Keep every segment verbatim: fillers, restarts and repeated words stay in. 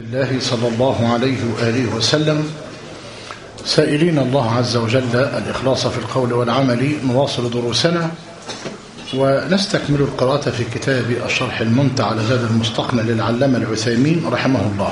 الله صلى الله عليه وآله وسلم، سائلين الله عز وجل الإخلاص في القول والعمل. نواصل دروسنا ونستكمل القراءة في كتاب الشرح الممتع على زاد المستقنع للعلامة العثيمين رحمه الله.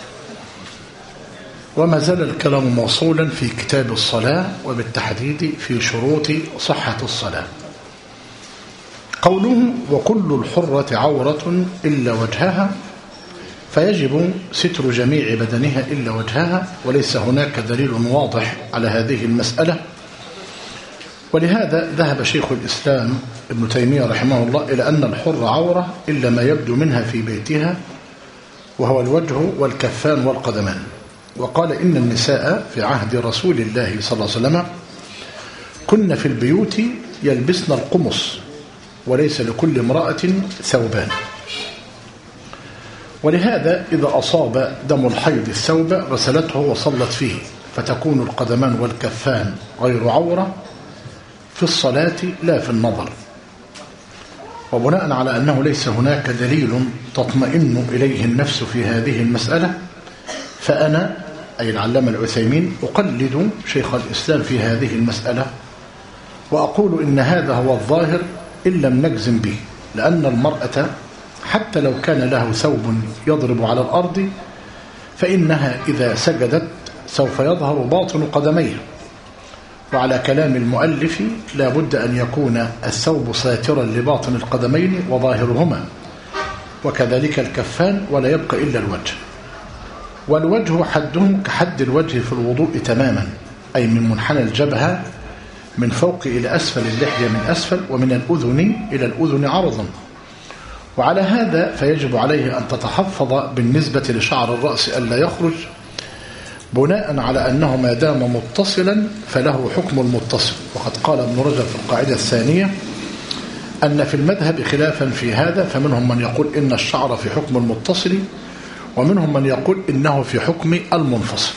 وما زال الكلام موصولا في كتاب الصلاة، وبالتحديد في شروط صحة الصلاة. قوله: وكل الحرة عورة إلا وجهها، فيجب ستر جميع بدنها إلا وجهها، وليس هناك دليل واضح على هذه المسألة. ولهذا ذهب شيخ الإسلام ابن تيمية رحمه الله إلى أن الحرة عورة إلا ما يبدو منها في بيتها، وهو الوجه والكفان والقدمان. وقال إن النساء في عهد رسول الله صلى الله عليه وسلم كن في البيوت يلبسن القمص، وليس لكل امرأة ثوبان. ولهذا إذا أصاب دم الحيض الثوب غسلته وصلت فيه، فتكون القدمان والكفان غير عورة في الصلاة لا في النظر. وبناء على أنه ليس هناك دليل تطمئن إليه النفس في هذه المسألة، فأنا أي العلامة العثيمين أقلد شيخ الإسلام في هذه المسألة، وأقول إن هذا هو الظاهر إن لم نجزم به، لأن المرأة حتى لو كان له ثوب يضرب على الأرض، فإنها إذا سجدت سوف يظهر باطن قدميها. وعلى كلام المؤلف لا بد أن يكون الثوب ساترا لباطن القدمين وظاهرهما، وكذلك الكفان، ولا يبقى إلا الوجه. والوجه حده كحد الوجه في الوضوء تماما، أي من منحنى الجبهة من فوق إلى أسفل اللحية من أسفل، ومن الأذن إلى الأذن عرضا. وعلى هذا فيجب عليه أن تتحفظ بالنسبة لشعر الرأس ألا يخرج، بناء على أنه ما دام متصلا فله حكم المتصل. وقد قال ابن رجب في القاعدة الثانية أن في المذهب خلافا في هذا، فمنهم من يقول إن الشعر في حكم المتصل، ومنهم من يقول إنه في حكم المنفصل.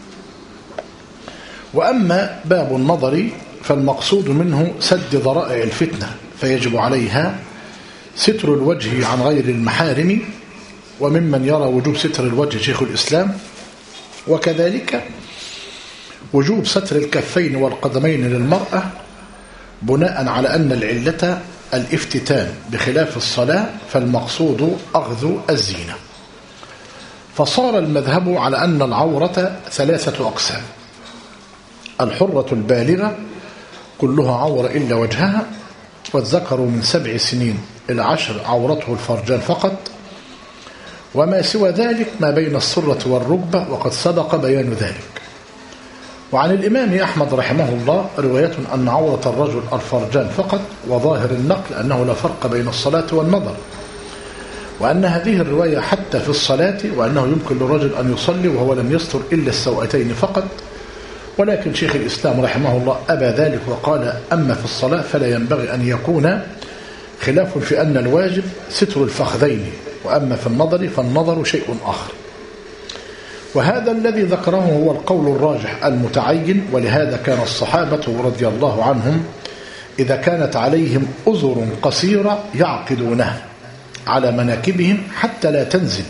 وأما باب النظر فالمقصود منه سد ذرائع الفتنة، فيجب عليها ستر الوجه عن غير المحارم. وممن يرى وجوب ستر الوجه شيخ الإسلام، وكذلك وجوب ستر الكفين والقدمين للمرأة، بناء على أن العلة الافتتان بخلاف الصلاة، فالمقصود أخذ الزينة. فصار المذهب على أن العورة ثلاثة أقسام: الحرة البالغة كلها عورة إلا وجهها، والذكر من سبع سنين إلى عشر عورته الفرجان فقط، وما سوى ذلك ما بين السرة والركبة، وقد سبق بيان ذلك. وعن الإمام أحمد رحمه الله رواية أن عورة الرجل الفرجان فقط، وظاهر النقل أنه لا فرق بين الصلاة والنظر، وأن هذه الرواية حتى في الصلاة، وأنه يمكن للرجل أن يصلي وهو لم يستر إلا السوأتين فقط. ولكن شيخ الإسلام رحمه الله أبى ذلك، وقال أما في الصلاة فلا ينبغي أن يكون خلاف في أن الواجب ستر الفخذين، وأما في النظر فالنظر شيء آخر. وهذا الذي ذكره هو القول الراجح المتعين. ولهذا كان الصحابة رضي الله عنهم إذا كانت عليهم أزر قصيرة يعقدونها على مناكبهم حتى لا تنزل.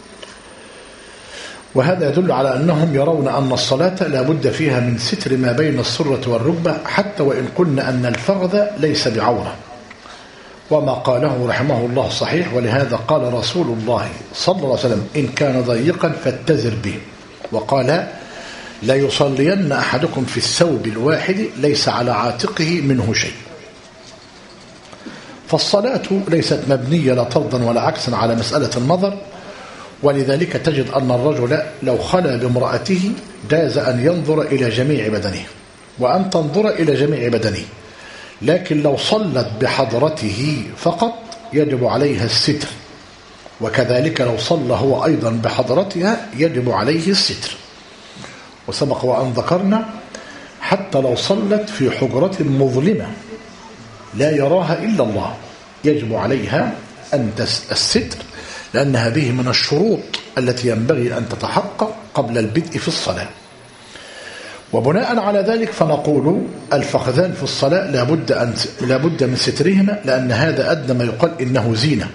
وهذا يدل على أنهم يرون أن الصلاة لا بد فيها من ستر ما بين السرة والركبة، حتى وإن قلنا أن الفخذ ليس بعورة. وما قاله رحمه الله صحيح، ولهذا قال رسول الله صلى الله عليه وسلم: إن كان ضيقا فاتزر به. وقال: لا يصلين أحدكم في الثوب الواحد ليس على عاتقه منه شيء. فالصلاة ليست مبنية لا طردا ولا عكسا على مسألة النظر. ولذلك تجد أن الرجل لو خلى بامرأته جاز أن ينظر إلى جميع بدنه، وأن تنظر إلى جميع بدنه، لكن لو صلت بحضرته فقط يجب عليها الستر. وكذلك لو صلى هو أيضا بحضرتها يجب عليه الستر. وسبق وأن ذكرنا حتى لو صلت في حجرة مظلمة لا يراها إلا الله يجب عليها أن الستر، لأن هذه من الشروط التي ينبغي أن تتحقق قبل البدء في الصلاة. وبناء على ذلك فنقول الفخذان في الصلاة لابد, أن لابد من سترهما، لأن هذا أدنى ما يقال إنه زينة،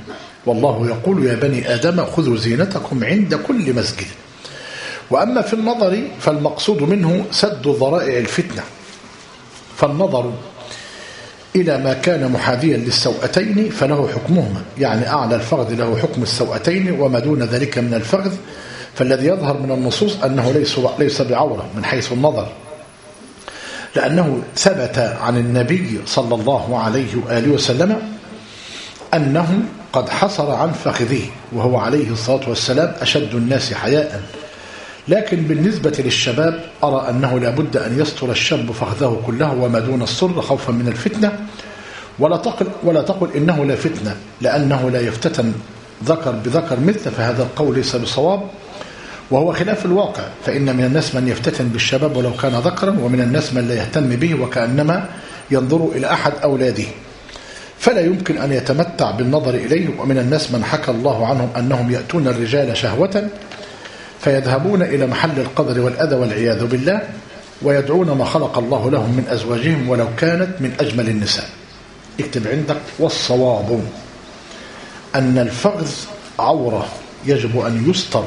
والله يقول يا بني آدم خذوا زينتكم عند كل مسجد. وأما في النظر فالمقصود منه سد ذرائع الفتنة، فالنظر إلى ما كان محاذيا للسوأتين فله حكمهما، يعني أعلى الفخذ له حكم السوأتين، وما دون ذلك من الفخذ فالذي يظهر من النصوص أنه ليس ليس بعورة من حيث النظر، لأنه ثبت عن النبي صلى الله عليه وآله وسلم أنه قد حصر عن فخذه، وهو عليه الصلاة والسلام أشد الناس حياء. لكن بالنسبة للشباب أرى أنه لا بد أن يستر الشاب فخذه كله وما دون السر خوفا من الفتنة، ولا تقل, ولا تقل إنه لا فتنة لأنه لا يفتتن ذكر بذكر مثل، فهذا القول ليس بصواب وهو خلاف الواقع، فإن من الناس من يفتتن بالشباب ولو كان ذكرا، ومن الناس من لا يهتم به وكأنما ينظر إلى أحد أولاده، فلا يمكن أن يتمتع بالنظر إليه. ومن الناس من حكى الله عنهم أنهم يأتون الرجال شهوة فيذهبون إلى محل القدر والأذى والعياذ بالله، ويدعون ما خلق الله لهم من أزواجهم ولو كانت من أجمل النساء. اكتب عندك: والصواب أن الفخذ عورة يجب أن يستر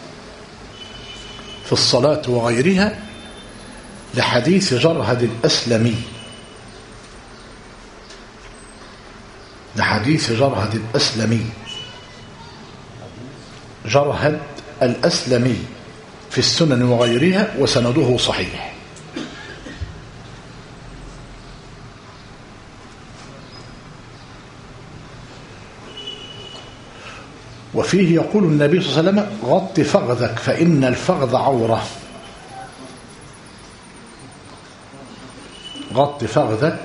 في الصلاة وغيرها، لحديث جرهد الأسلمي لحديث جرهد الأسلمي جرهد الأسلمي في السنن وغيرها، وسنده صحيح. وفيه يقول النبي صلى الله عليه وسلم: غط فخذك فإن الفخذ عورة. غط فخذك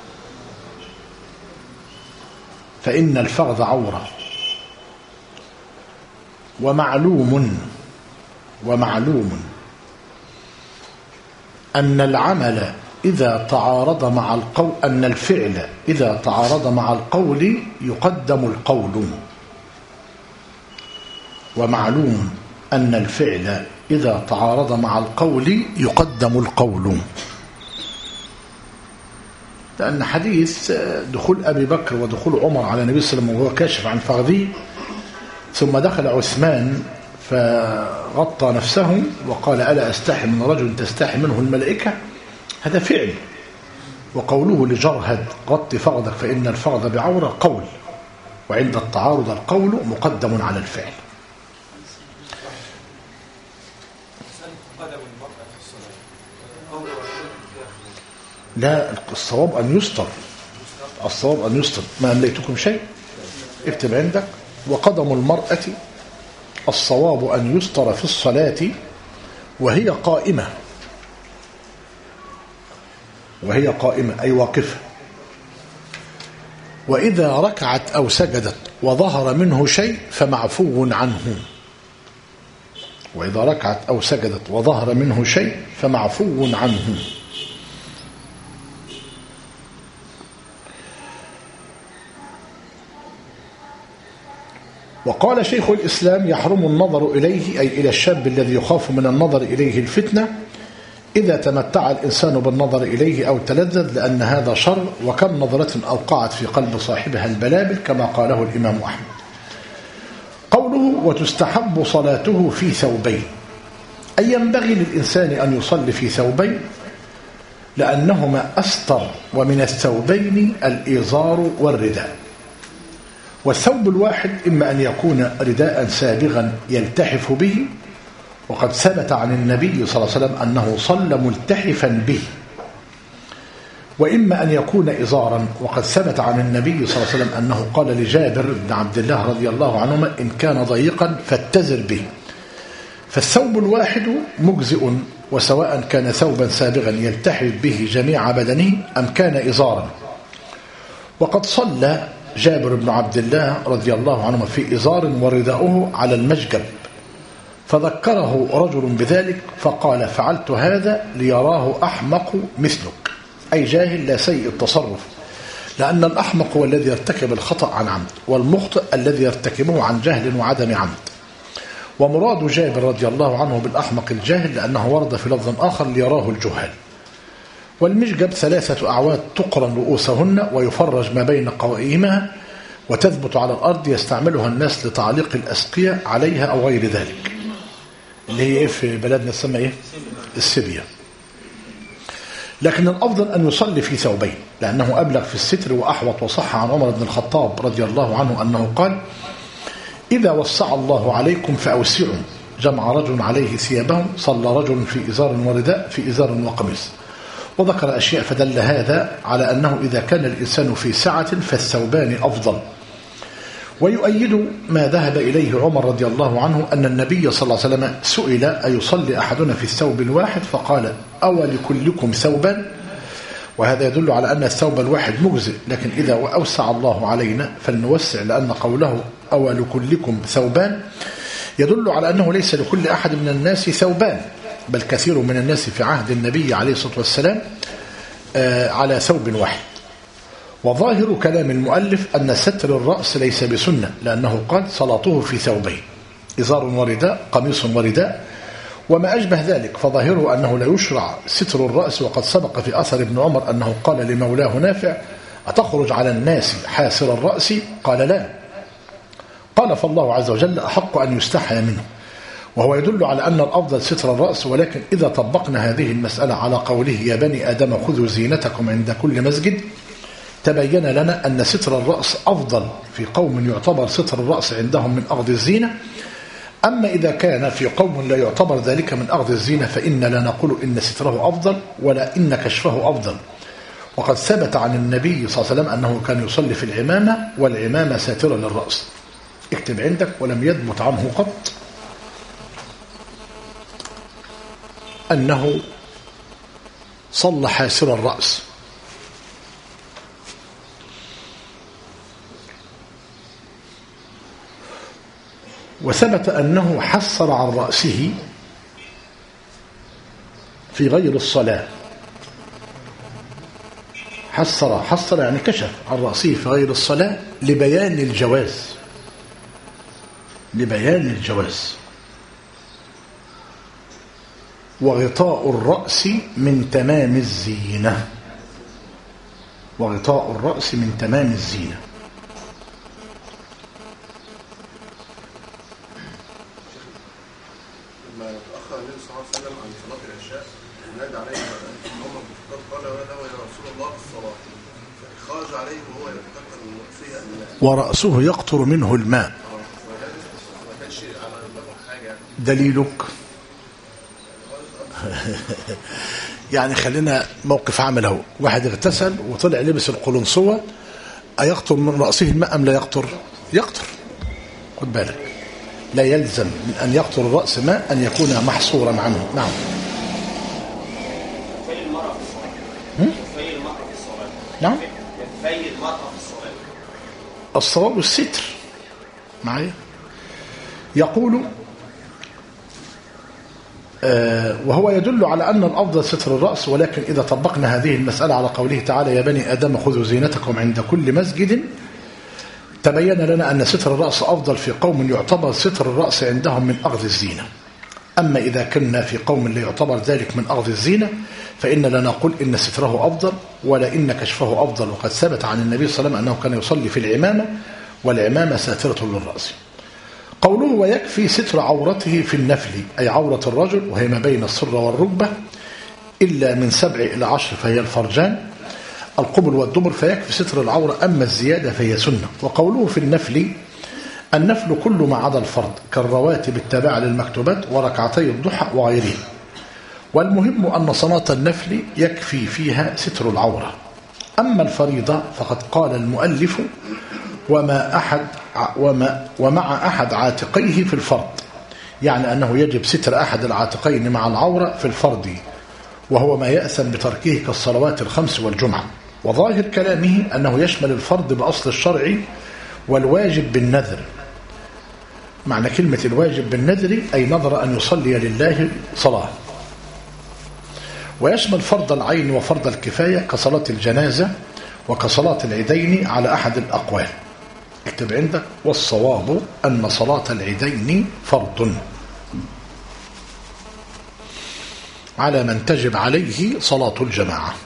فإن الفخذ عورة. ومعلوم ومعلوم أن العمل إذا تعارض مع القول أن الفعل إذا تعارض مع القول يقدم القول. ومعلوم أن الفعل إذا تعارض مع القول يقدم القول، لأن حديث دخول أبي بكر ودخول عمر على النبي صلى الله عليه وسلم وهو كاشف عن فخذه، ثم دخل عثمان فغطى نفسه وقال: ألا أستحي من رجل تستحي منه الملائكة؟ هذا فعل. وقوله لجرهد: غط فخذك فإن الفخذ بعورة، قول، وعند التعارض القول مقدم على الفعل. لا، الصواب أن يستر، الصواب أن يستر. ما أمليتكم شيء؟ اكتب عندك: وقدم المرأة الصواب أن يستر في الصلاة وهي قائمة، وهي قائمة أي واقفة، وإذا ركعت أو سجدت وظهر منه شيء فمعفو عنه. وإذا ركعت أو سجدت وظهر منه شيء فمعفو عنه. وقال شيخ الإسلام: يحرم النظر إليه، أي إلى الشاب الذي يخاف من النظر إليه الفتنة، إذا تمتع الإنسان بالنظر إليه أو تلذذ، لأن هذا شر، وكم نظرة أوقعت في قلب صاحبها البلابل، كما قاله الإمام أحمد. قوله: وتستحب صلاته في ثوبين، أي ينبغي للإنسان أن يصلي في ثوبين، لأنهما أستر، ومن الثوبين الإزار والرداء. والثوب الواحد إما أن يكون رداء سابغا يلتحف به، وقد ثبت عن النبي صلى الله عليه وسلم أنه صلى ملتحفا به، وإما أن يكون إزارا، وقد ثبت عن النبي صلى الله عليه وسلم أنه قال لجابر بن عبد الله رضي الله عنهما: إن كان ضيقا فاتزر به. فالثوب الواحد مجزئ، وسواء كان ثوبا سابغا يلتحف به جميع بدنه أم كان إزارا. وقد صلى جابر بن عبد الله رضي الله عنهما في إزار ورداؤه على المشجب، فذكره رجل بذلك فقال: فعلت هذا ليراه أحمق مثلك، أي جاهل لا سيء التصرف، لأن الأحمق هو الذي يرتكب الخطأ عن عمد، والمخطئ الذي يرتكبه عن جهل وعدم عمد. ومراد جابر رضي الله عنه بالأحمق الجاهل، لأنه ورد في لفظ آخر ليراه الجهال. والمشجب ثلاثة أعواد تقرن رؤوسهن ويفرج ما بين قوائمها، وتثبت على الأرض يستعملها الناس لتعليق الأسقية عليها أو غير ذلك، اللي هي إيه في بلدنا تسمى إيه؟ السبية. لكن الأفضل أن يصلي في ثوبين لأنه أبلغ في الستر وأحوط. وصح عن عمر بن الخطاب رضي الله عنه أنه قال: إذا وسع الله عليكم فأوسعوا. جمع رجل عليه ثيابهم، صلى رجل في إزار ورداء في إزار وقميص. وذكر أشياء فدل هذا على أنه إذا كان الإنسان في سعة فالثوبان أفضل. ويؤيد ما ذهب إليه عمر رضي الله عنه أن النبي صلى الله عليه وسلم سئل: أيصلي أحدنا في الثوب الواحد؟ فقال: أو لكلكم ثوبان؟ وهذا يدل على أن الثوب الواحد مجزئ، لكن إذا أوسع الله علينا فلنوسع، لأن قوله أو لكلكم ثوبان يدل على أنه ليس لكل أحد من الناس ثوبان، بل كثير من الناس في عهد النبي عليه الصلاة والسلام على ثوب واحد. وظاهر كلام المؤلف أن ستر الرأس ليس بسنة، لأنه قال: صلاته في ثوبين، إزار ورداء، قميص ورداء، وما أشبه ذلك. فظاهره أنه لا يشرع ستر الرأس، وقد سبق في أثر ابن عمر أنه قال لمولاه نافع: أتخرج على الناس حاسر الرأس؟ قال: لا. قال: فالله عز وجل أحق أن يستحيا منه. وهو يدل على أن الأفضل ستر الرأس. ولكن إذا طبقنا هذه المسألة على قوله: يا بني آدم خذوا زينتكم عند كل مسجد، تبين لنا أن ستر الرأس أفضل في قوم يعتبر ستر الرأس عندهم من أخذ الزينة. أما إذا كان في قوم لا يعتبر ذلك من أخذ الزينة فإن لا نقول إن ستره أفضل ولا إن كشفه أفضل. وقد ثبت عن النبي صلى الله عليه وسلم أنه كان يصلي في العمامة، والعمامة ساترة للرأس. اكتب عندك: ولم يثبت عنه قط أنه صلى حاسر الرأس. وثبت أنه حسر عن رأسه في غير الصلاة. حسر حسر يعني كشف عن رأسه في غير الصلاة لبيان الجواز، لبيان الجواز. وغطاء الرأس من تمام الزينة، وغطاء الرأس من تمام الزينة. لما تأخر النبي صلى الله عليه وسلم عن صلاة العشاء ونادى عليه عمر بن الخطاب قال: له يا رسول الله الصلاة، فخرج عليه وهو يتذكر من رأسه الماء، ورأسه يقطر منه الماء. ما كانش على حاجة. دليلك يعني خلينا موقف عمل اهو، واحد اغتسل وطلع لبس القلنسوة، أيقطر من رأسه الماء أم لا يقطر؟ يقطر. خد بالك، لا يلزم من أن يقطر الرأس ماء أن يكون محصورا عنه. نعم. كفاية المرأة في الصلاة. كفاية المرأة في الصلاة. نعم. كفاية المرأة في الصلاة. الصواب الستر. معايا؟ يقول آه وهو يدل على أن الأفضل ستر الرأس. ولكن إذا طبقنا هذه المسألة على قوله تعالى: يا بني آدم خذوا زينتكم عند كل مسجد، تبين لنا أن ستر الرأس أفضل في قوم يعتبر ستر الرأس عندهم من أخذ الزينة. أما إذا كنا في قوم لا يعتبر ذلك من أخذ الزينة فإن لا نقول إن ستره أفضل ولا إن كشفه أفضل. وقد ثبت عن النبي صلى الله عليه وسلم أنه كان يصلي في العمامة، والعمامة ساترة للرأس. قوله: ويكفي ستر عورته في النفل، أي عورة الرجل وهي ما بين السرة والركبة إلا من سبع إلى عشر فهي الفرجان، القبل والدبر، فيكفي ستر العورة. أما الزيادة فهي سنة. وقوله في النفل: النفل كل ما عدا الفرض كالرواتب التابعة للمكتوبات وركعتي الضحى وغيرها. والمهم أن صلاة النفل يكفي فيها ستر العورة. أما الفريضة فقد قال المؤلف: وما أحد وما ومع أحد عاتقيه في الفرض، يعني أنه يجب ستر أحد العاتقين مع العورة في الفرض، وهو ما يأثم بتركه كالصلوات الخمس والجمعة. وظاهر كلامه أنه يشمل الفرض بأصل الشرع والواجب بالنذر. معنى كلمة الواجب بالنذر أي نذر أن يصلي لله صلاة. ويشمل فرض العين وفرض الكفاية كصلاة الجنازة وكصلاة العيدين على أحد الأقوال. اكتب عندك: والصواب أن صلاة العيدين فرض على من تجب عليه صلاة الجماعة.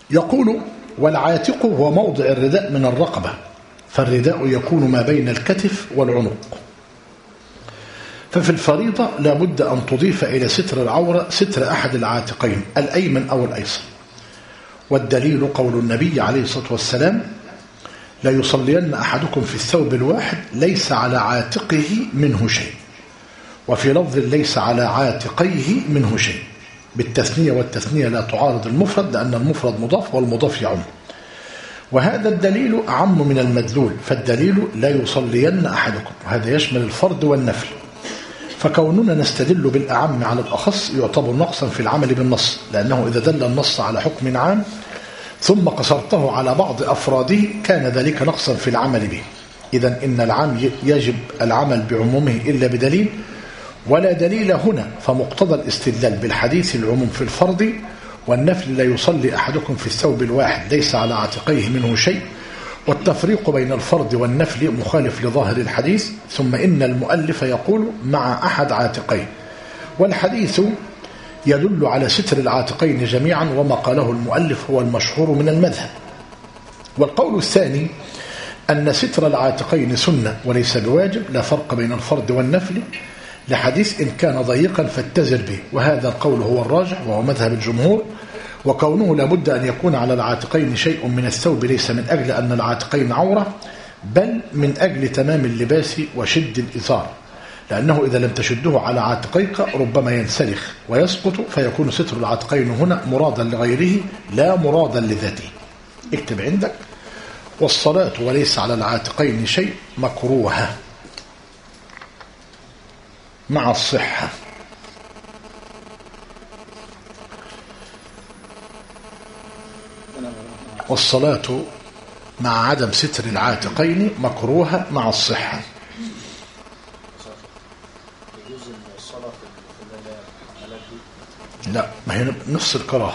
يقول والعاتق هو موضع الرداء من الرقبة، فالرداء يكون ما بين الكتف والعنق. ففي الفريضة لا بد أن تضيف إلى ستر العورة ستر أحد العاتقين الأيمن أو الأيسر. والدليل قول النبي عليه الصلاة والسلام لا يصلين أحدكم في الثوب الواحد ليس على عاتقه منه شيء، وفي لفظ ليس على عاتقيه منه شيء بالتثنية، والتثنية لا تعارض المفرد لأن المفرد مضاف والمضاف يعم. وهذا الدليل أعم من المدلول، فالدليل لا يصلين أحدكم، وهذا يشمل الفرض والنفل. فكوننا نستدل بالأعم على الأخص يعتبر نقصا في العمل بالنص، لأنه إذا دل النص على حكم عام ثم قصرته على بعض أفراده كان ذلك نقصا في العمل به. إذن إن العام يجب العمل بعمومه إلا بدليل، ولا دليل هنا، فمقتضى الاستدلال بالحديث العموم في الفرض والنفل لا يصلي أحدكم في الثوب الواحد ليس على عاتقيه منه شيء، والتفريق بين الفرض والنفل مخالف لظاهر الحديث. ثم إن المؤلف يقول مع أحد عاتقيه، والحديث يدل على ستر العاتقين جميعا، وما قاله المؤلف هو المشهور من المذهب. والقول الثاني أن ستر العاتقين سنة وليس بواجب، لا فرق بين الفرض والنفل، لحديث إن كان ضيقا فاتزر به، وهذا القول هو الراجح وهو مذهب الجمهور. وكونه لابد أن يكون على العاتقين شيء من الثوب ليس من أجل أن العاتقين عورة، بل من أجل تمام اللباس وشد الإزار، لأنه إذا لم تشده على عاتقيك ربما ينسلخ ويسقط، فيكون ستر العاتقين هنا مرادا لغيره لا مرادا لذاته. اكتب عندك والصلاة وليس على العاتقين شيء مكروهة مع الصحة. والصلاة مع عدم ستر العاتقين مكروهة مع الصحة. لا، ما هي نفس الكراهة.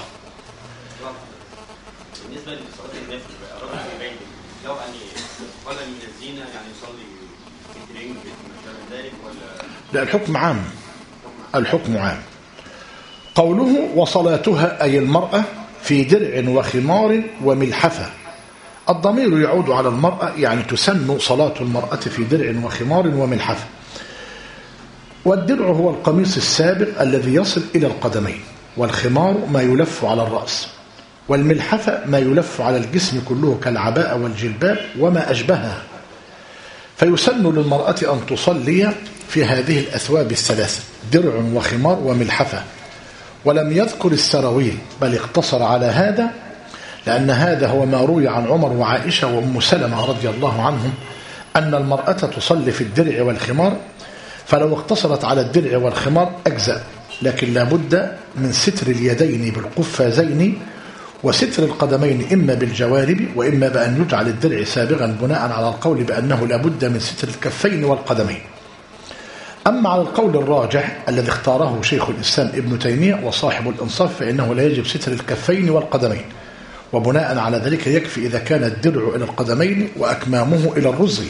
بالنسبة لصلاة النفل الرجل يبين لو أن قال من الزينة يعني يصلي في ترين مثل ذلك ولا لا؟ الحكم عام، الحكم عام. قوله وصلاتها أي المرأة في درع وخمار وملحفة، الضمير يعود على المرأة، يعني تسن صلاة المرأة في درع وخمار وملحفة. والدرع هو القميص السابق الذي يصل إلى القدمين، والخمار ما يلف على الرأس، والملحفة ما يلف على الجسم كله كالعباءة والجلباب وما أشبهها. فيسن للمرأة أن تصلي في هذه الأثواب الثلاثة، درع وخمار وملحفة، ولم يذكر السراويل بل اقتصر على هذا، لأن هذا هو ما روي عن عمر وعائشة وأم سلمة رضي الله عنهم أن المرأة تصلي في الدرع والخمار، فلو اقتصرت على الدرع والخمار أجزأ، لكن لا بد من ستر اليدين بالقفازين وستر القدمين إما بالجوارب وإما بأن يجعل الدرع سابغا، بناء على القول بأنه لا بد من ستر الكفين والقدمين. أما على القول الراجح الذي اختاره شيخ الإسلام ابن تيمية وصاحب الإنصاف فإنه لا يجب ستر الكفين والقدمين، وبناء على ذلك يكفي إذا كان الدرع إلى القدمين وأكمامه إلى الرزق.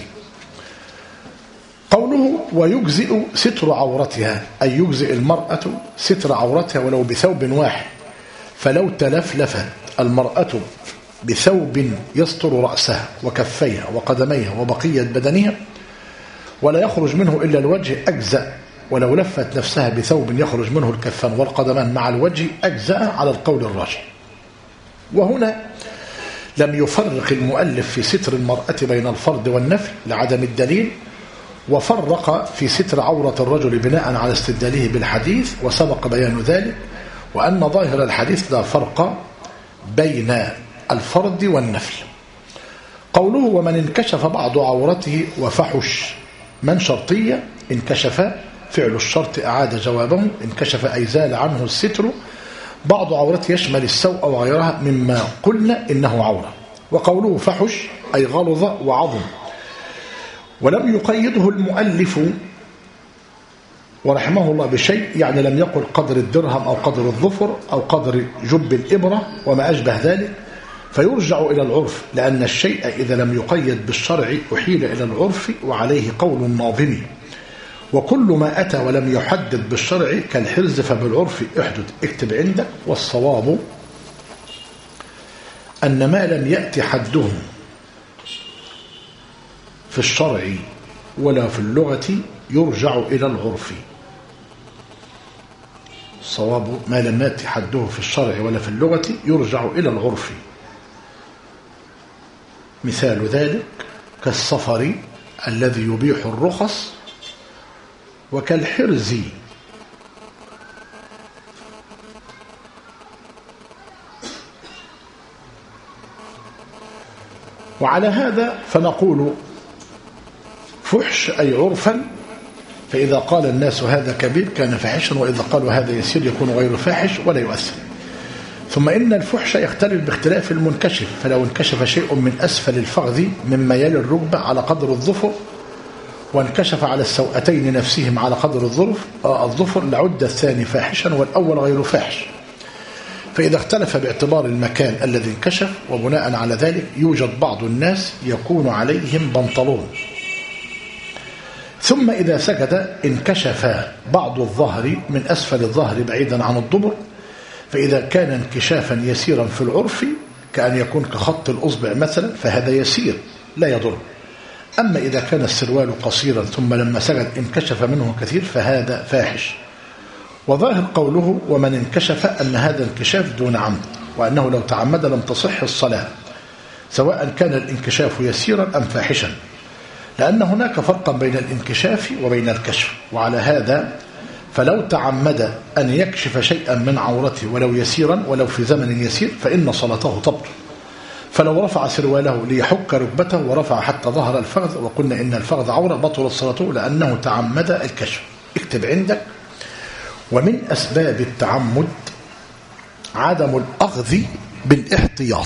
قوله ويجزئ ستر عورتها، أي يجزئ المرأة ستر عورتها ولو بثوب واحد، فلو تلفلفت المرأة بثوب يستر رأسها وكفيها وقدميها وبقية بدنها ولا يخرج منه إلا الوجه أجزأ، ولو لفت نفسها بثوب يخرج منه الكفان والقدمان مع الوجه أجزأ على القول الراجح. وهنا لم يفرق المؤلف في ستر المرأة بين الفرض والنفل لعدم الدليل، وفرق في ستر عورة الرجل بناء على استدلاله بالحديث، وسبق بيان ذلك، وأن ظاهر الحديث لا فرق بين الفرض والنفل. قوله ومن انكشف بعض عورته وفحش، من شرطية انكشف فعل الشرط أعاد جوابه، انكشف أي زال عنه الستر، بعض عورته يشمل السوء وغيرها مما قلنا إنه عورة. وقوله فحش أي غلظ وعظم، ولم يقيده المؤلف ورحمه الله بشيء، يعني لم يقل قدر الدرهم أو قدر الظفر أو قدر جب الإبرة وما أشبه ذلك، فيرجع إلى العرف، لأن الشيء إذا لم يقيد بالشرع أحيل إلى العرف، وعليه قول الناظم وكل ما أتى ولم يحدد بالشرع كالحرز فبالعرف احدد. اكتب عندك والصواب أن ما لم يأتي حده في الشرع ولا في اللغة يرجع إلى العرف. الصواب ما لم يأتي حده في الشرع ولا في اللغة يرجع إلى العرف. مثال ذلك كالسفر الذي يبيح الرخص، وكالحرز وعلى هذا فنقول فحش أي عرفا، فإذا قال الناس هذا كبير كان فاحشا، وإذا قالوا هذا يسير يكون غير فاحش ولا يؤثر. ثم إن الفحش يختلف باختلاف المنكشف، فلو انكشف شيء من أسفل الفخذ مما يلي الركبة على قدر الظفر، وانكشف على السوأتين نفسهم على قدر الظرف الظفر لعد الثاني فاحشا والأول غير فاحش. فإذا اختلف باعتبار المكان الذي انكشف، وبناء على ذلك يوجد بعض الناس يكون عليهم بنطلون، ثم إذا سجد انكشف بعض الظهر من أسفل الظهر بعيدا عن الضبر، فإذا كان انكشافا يسيرا في العرف كأن يكون كخط الأصبع مثلا فهذا يسير لا يضر. أما إذا كان السروال قصيرا ثم لما سجد انكشف منه كثير فهذا فاحش. وظاهر قوله ومن انكشف أن هذا انكشاف دون عمد، وأنه لو تعمد لم تصح الصلاة سواء كان الانكشاف يسيرا أم فاحشا، لأن هناك فرقا بين الانكشاف وبين الكشف. وعلى هذا فلو تعمد أن يكشف شيئا من عورته ولو يسيرا ولو في زمن يسير فإن صلاته تبطل. فلو رفع سرواله ليحك ركبته ورفع حتى ظهر الفخذ، وقلنا إن الفخذ عورة، بطلت صلاته لأنه تعمد الكشف. اكتب عندك: ومن أسباب التعمد عدم الأخذ بالاحتياط.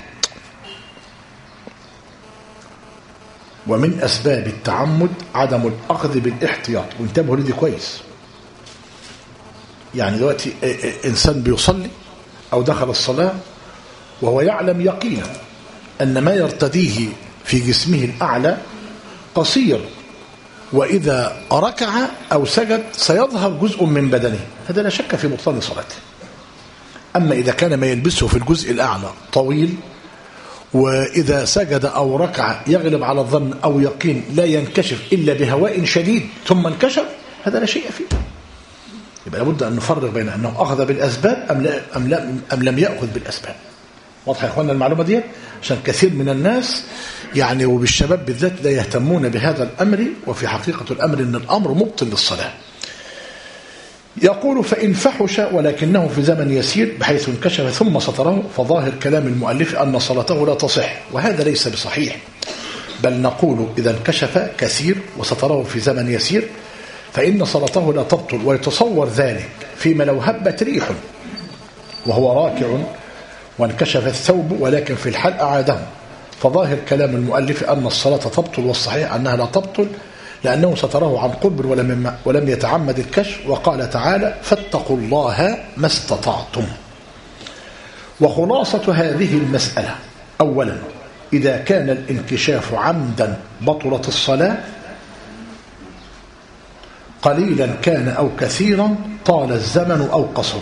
ومن أسباب التعمد عدم الأخذ بالاحتياط. وانتبهوا لدي كويس. يعني دلوقتي إنسان بيصلي أو دخل الصلاة وهو يعلم يقينا أن ما يرتديه في جسمه الأعلى قصير، وإذا ركع أو سجد سيظهر جزء من بدنه، هذا لا شك في بطلان صلاته. أما إذا كان ما يلبسه في الجزء الأعلى طويل، وإذا سجد أو ركع يغلب على الظن أو يقين لا ينكشف إلا بهواء شديد ثم انكشف، هذا لا شيء فيه. يبقى لابد أن نفرق بين أنه أخذ بالأسباب أم, لا أم, لا أم لم يأخذ بالأسباب. واضح يا إخواننا المعلومة دي؟ عشان كثير من الناس يعني وبالشباب بالذات لا يهتمون بهذا الأمر، وفي حقيقة الأمر أن الأمر مبطل للصلاة. يقول فإن فحش ولكنه في زمن يسير بحيث انكشف ثم ستره، فظاهر كلام المؤلف أن صلاته لا تصح، وهذا ليس بصحيح، بل نقول إذا انكشف كثير وستره في زمن يسير فإن صلاته لا تبطل. ويتصور ذلك فيما لو هبت ريح وهو راكع وانكشف الثوب ولكن في الحال أعاده، فظاهر كلام المؤلف أن الصلاة تبطل، والصحيح أنها لا تبطل لأنه ستره عن قرب ولم, ولم يتعمد الكشف. وقال تعالى فاتقوا الله ما استطعتم. وخلاصة هذه المسألة: أولا إذا كان الانكشاف عمدا بطلت الصلاة، قليلا كان أو كثيرا، طال الزمن أو قصر.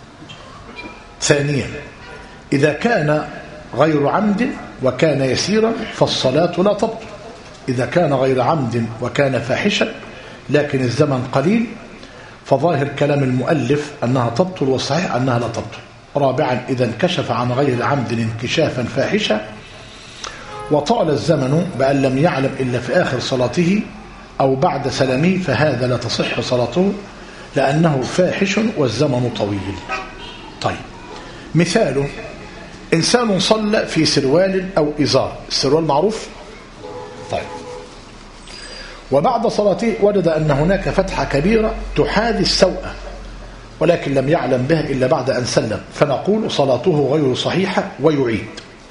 ثانيا إذا كان غير عمد وكان يسيرا فالصلاة لا تبطل. إذا كان غير عمد وكان فاحشا لكن الزمن قليل فظاهر كلام المؤلف أنها تبطل، والصحيح أنها لا تبطل. رابعا إذا انكشف عن غير عمد انكشافا فاحشا وطال الزمن بأن لم يعلم إلا في آخر صلاته أو بعد سلامه فهذا لا تصح صلاته لأنه فاحش والزمن طويل. طيب مثال: إنسان صلى في سروال أو إزار، السروال معروف. طيب وبعد صلاته وجد أن هناك فتحة كبيرة تحاذي السوءة ولكن لم يعلم بها إلا بعد أن سلم، فنقول صلاته غير صحيحة ويعيد،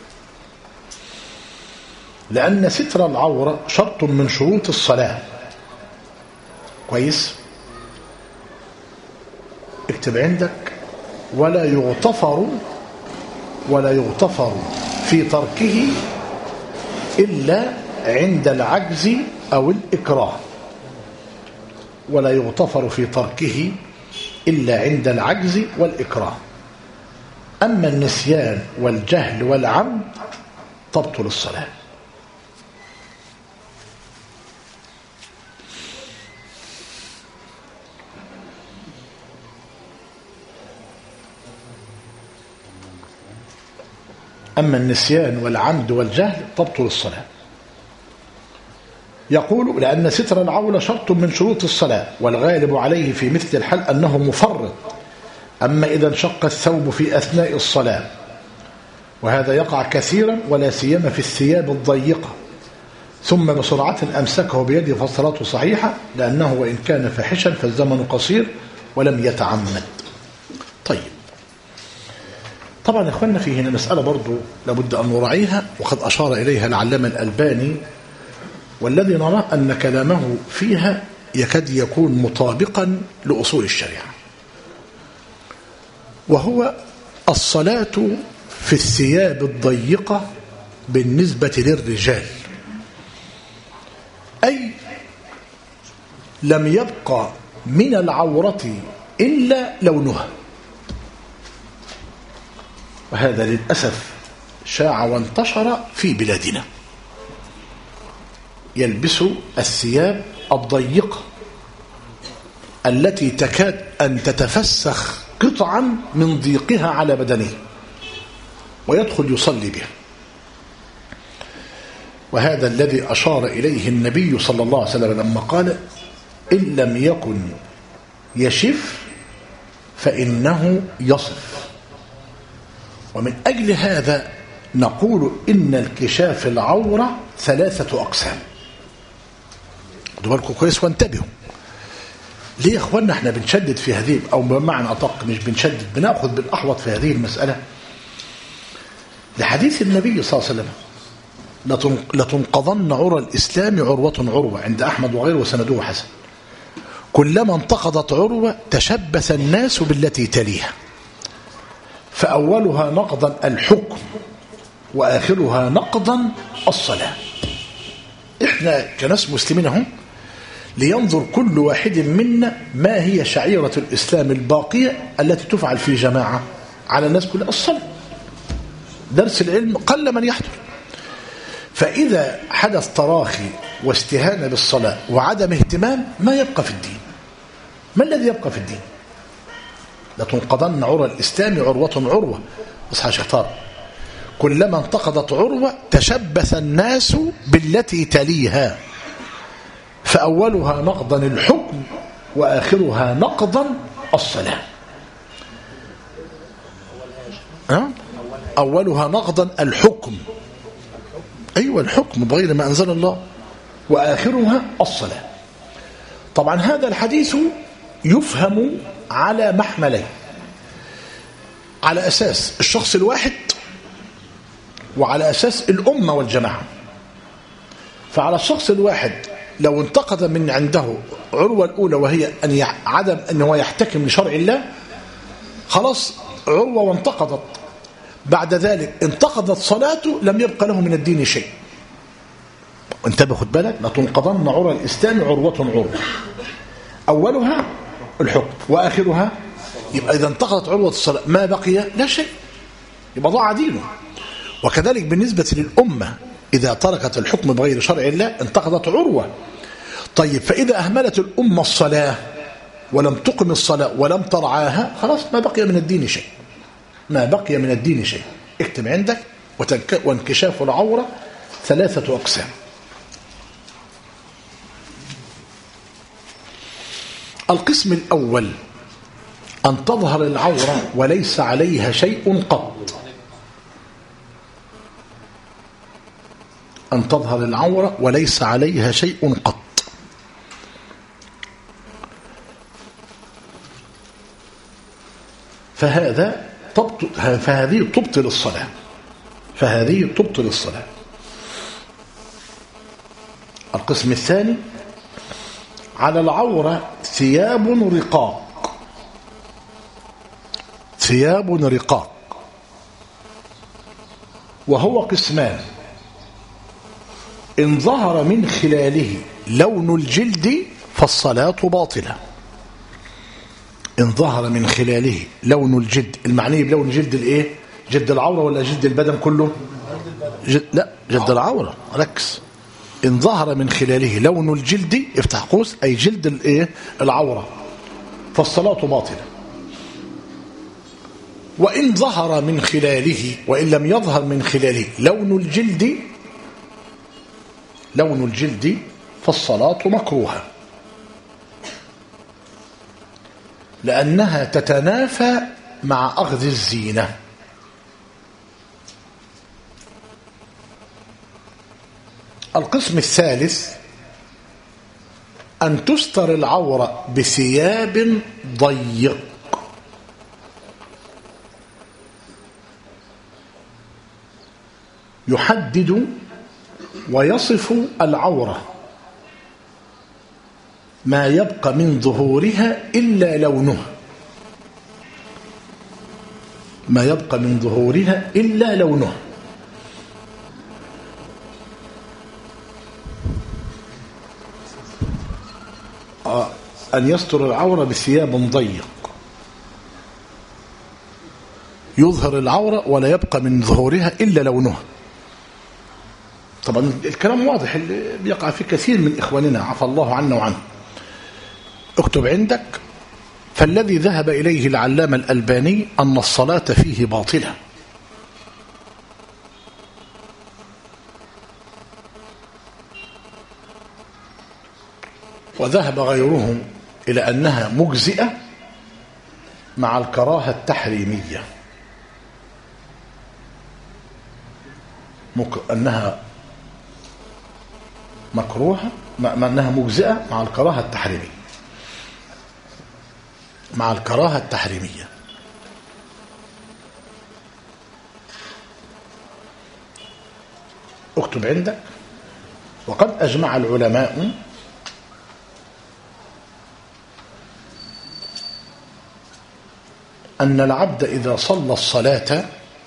لأن ستر العورة شرط من شروط الصلاة. كويس؟ اكتب عندك: ولا يغتفر ولا يغتفر في تركه إلا عند العجز أو الإكراه. ولا يغتفر في تركه إلا عند العجز والإكراه. أما النسيان والجهل والعمد تبطل الصلاة. أما النسيان والعمد والجهل تبطل الصلاة. يقول لأن ستر العورة شرط من شروط الصلاة، والغالب عليه في مثل الحال أنه مفرط. أما إذا انشق الثوب في أثناء الصلاة، وهذا يقع كثيرا ولا سيما في الثياب الضيقة، ثم بسرعة أمسكه بيده فالصلاة صحيحة، لأنه وإن كان فاحشا فالزمن قصير ولم يتعمد. طيب، طبعا يا إخواننا في هنا مسألة برضو لابد أن نراعيها، وقد أشار إليها العلامة الألباني، والذي نرى أن كلامه فيها يكاد يكون مطابقا لأصول الشريعة، وهو الصلاة في الثياب الضيقة بالنسبة للرجال، أي لم يبقى من العورة إلا لونها. وهذا للأسف شاع وانتشر في بلادنا، يلبس الثياب الضيقة التي تكاد أن تتفسخ قطعا من ضيقها على بدنه، ويدخل يصلي بها. وهذا الذي أشار إليه النبي صلى الله عليه وسلم لما قال: إن لم يكن يشف فإنه يصف. ومن أجل هذا نقول إن الكشاف العورة ثلاثة أقسام. خدوا بالكم كويس وانتبهوا. ليه يا اخوانا احنا بنشدد في هذه، او بمعنى ادق مش بنشدد، بناخذ بالاحوط في هذه المساله؟ لحديث النبي صلى الله عليه وسلم: لتنقضن عرى الاسلام عروه عروه، عند احمد وغيره وسنده حسن. كلما انتقضت عروه تشبث الناس بالتي تليها، فاولها نقضا الحكم، واخرها نقضا الصلاه. احنا كناس مسلمين هم لينظر كل واحد منا ما هي شعيرة الإسلام الباقية التي تفعل في جماعة على الناس كلها. الصلاة، درس العلم قل من يحضر. فإذا حدث تراخي واستهانة بالصلاة وعدم اهتمام، ما يبقى في الدين. ما الذي يبقى في الدين؟ لتنقضن عرى الإسلام عروة عروة. اصحى شطار. كلما انتقضت عروة تشبث الناس بالتي تليها، فأولها نقضا الحكم، وآخرها نقضا الصلاة. أه؟ أولها نقضا الحكم، أيوة الحكم بغير ما أنزل الله، وآخرها الصلاة. طبعا هذا الحديث يفهم على محملين: على أساس الشخص الواحد، وعلى أساس الأمة والجماعة. فعلى الشخص الواحد لو انتقد من عنده عروة الأولى، وهي أن عدم أنه يحتكم لشرع الله، خلاص عروة وانتقضت، بعد ذلك انتقضت صلاته، لم يبقى له من الدين شيء. انتبه، خد بالك: لتنقضن عرى الإسلام عروة عروة، أولها الحكم وآخرها. يبقى إذا انتقضت عروة الصلاة ما بقي لا شيء، يبقى ضاع دينه. وكذلك بالنسبة للأمة، إذا تركت الحكم بغير شرع الله انتقضت عروة. طيب، فإذا أهملت الأمة الصلاة ولم تقم الصلاة ولم ترعاها، خلاص ما بقي من الدين شيء، ما بقي من الدين شيء. اكتب عندك: وانكشاف العورة ثلاثة أقسام. القسم الأول: أن تظهر العورة وليس عليها شيء قط. أن تظهر العورة وليس عليها شيء قط. فهذا تبطل، فهذه تبطل الصلاة، فهذه تبطل الصلاة. القسم الثاني: على العورة ثياب رقاق، ثياب رقاق، وهو قسمان: إن ظهر من خلاله لون الجلد فالصلاة باطلة. إن ظهر من خلاله لون الجلد، المعني بلون جلد الإيه؟ جلد العورة ولا جلد البدن كله؟ جد لا جلد العورة ركز. إن ظهر من خلاله لون الجلد افتح قوس أي جلد الايه العورة فالصلاة باطلة. وإن ظهر من خلاله وإن لم يظهر من خلاله لون الجلد لون الجلد فالصلاة مكروهة لأنها تتنافى مع أخذ الزينة. القسم الثالث أن تستر العورة بثياب ضيق يحدد ويصف العورة ما يبقى من ظهورها إلا لونه ما يبقى من ظهورها إلا لونه. آه أن يستر العورة بثياب ضيق يظهر العورة ولا يبقى من ظهورها إلا لونه. طبعا الكلام واضح اللي بيقع في كثير من إخواننا عفى الله عنا وعنه. اكتب عندك فالذي ذهب إليه العلامة الألباني أن الصلاة فيه باطلة وذهب غيره إلى أنها مجزئة مع الكراهة التحريمية مك... أنها مكروهة مع أنها مجزئة مع الكراهة التحريمية مع الكراهة التحريمية. اكتب عندك وقد أجمع العلماء أن العبد إذا صلى الصلاة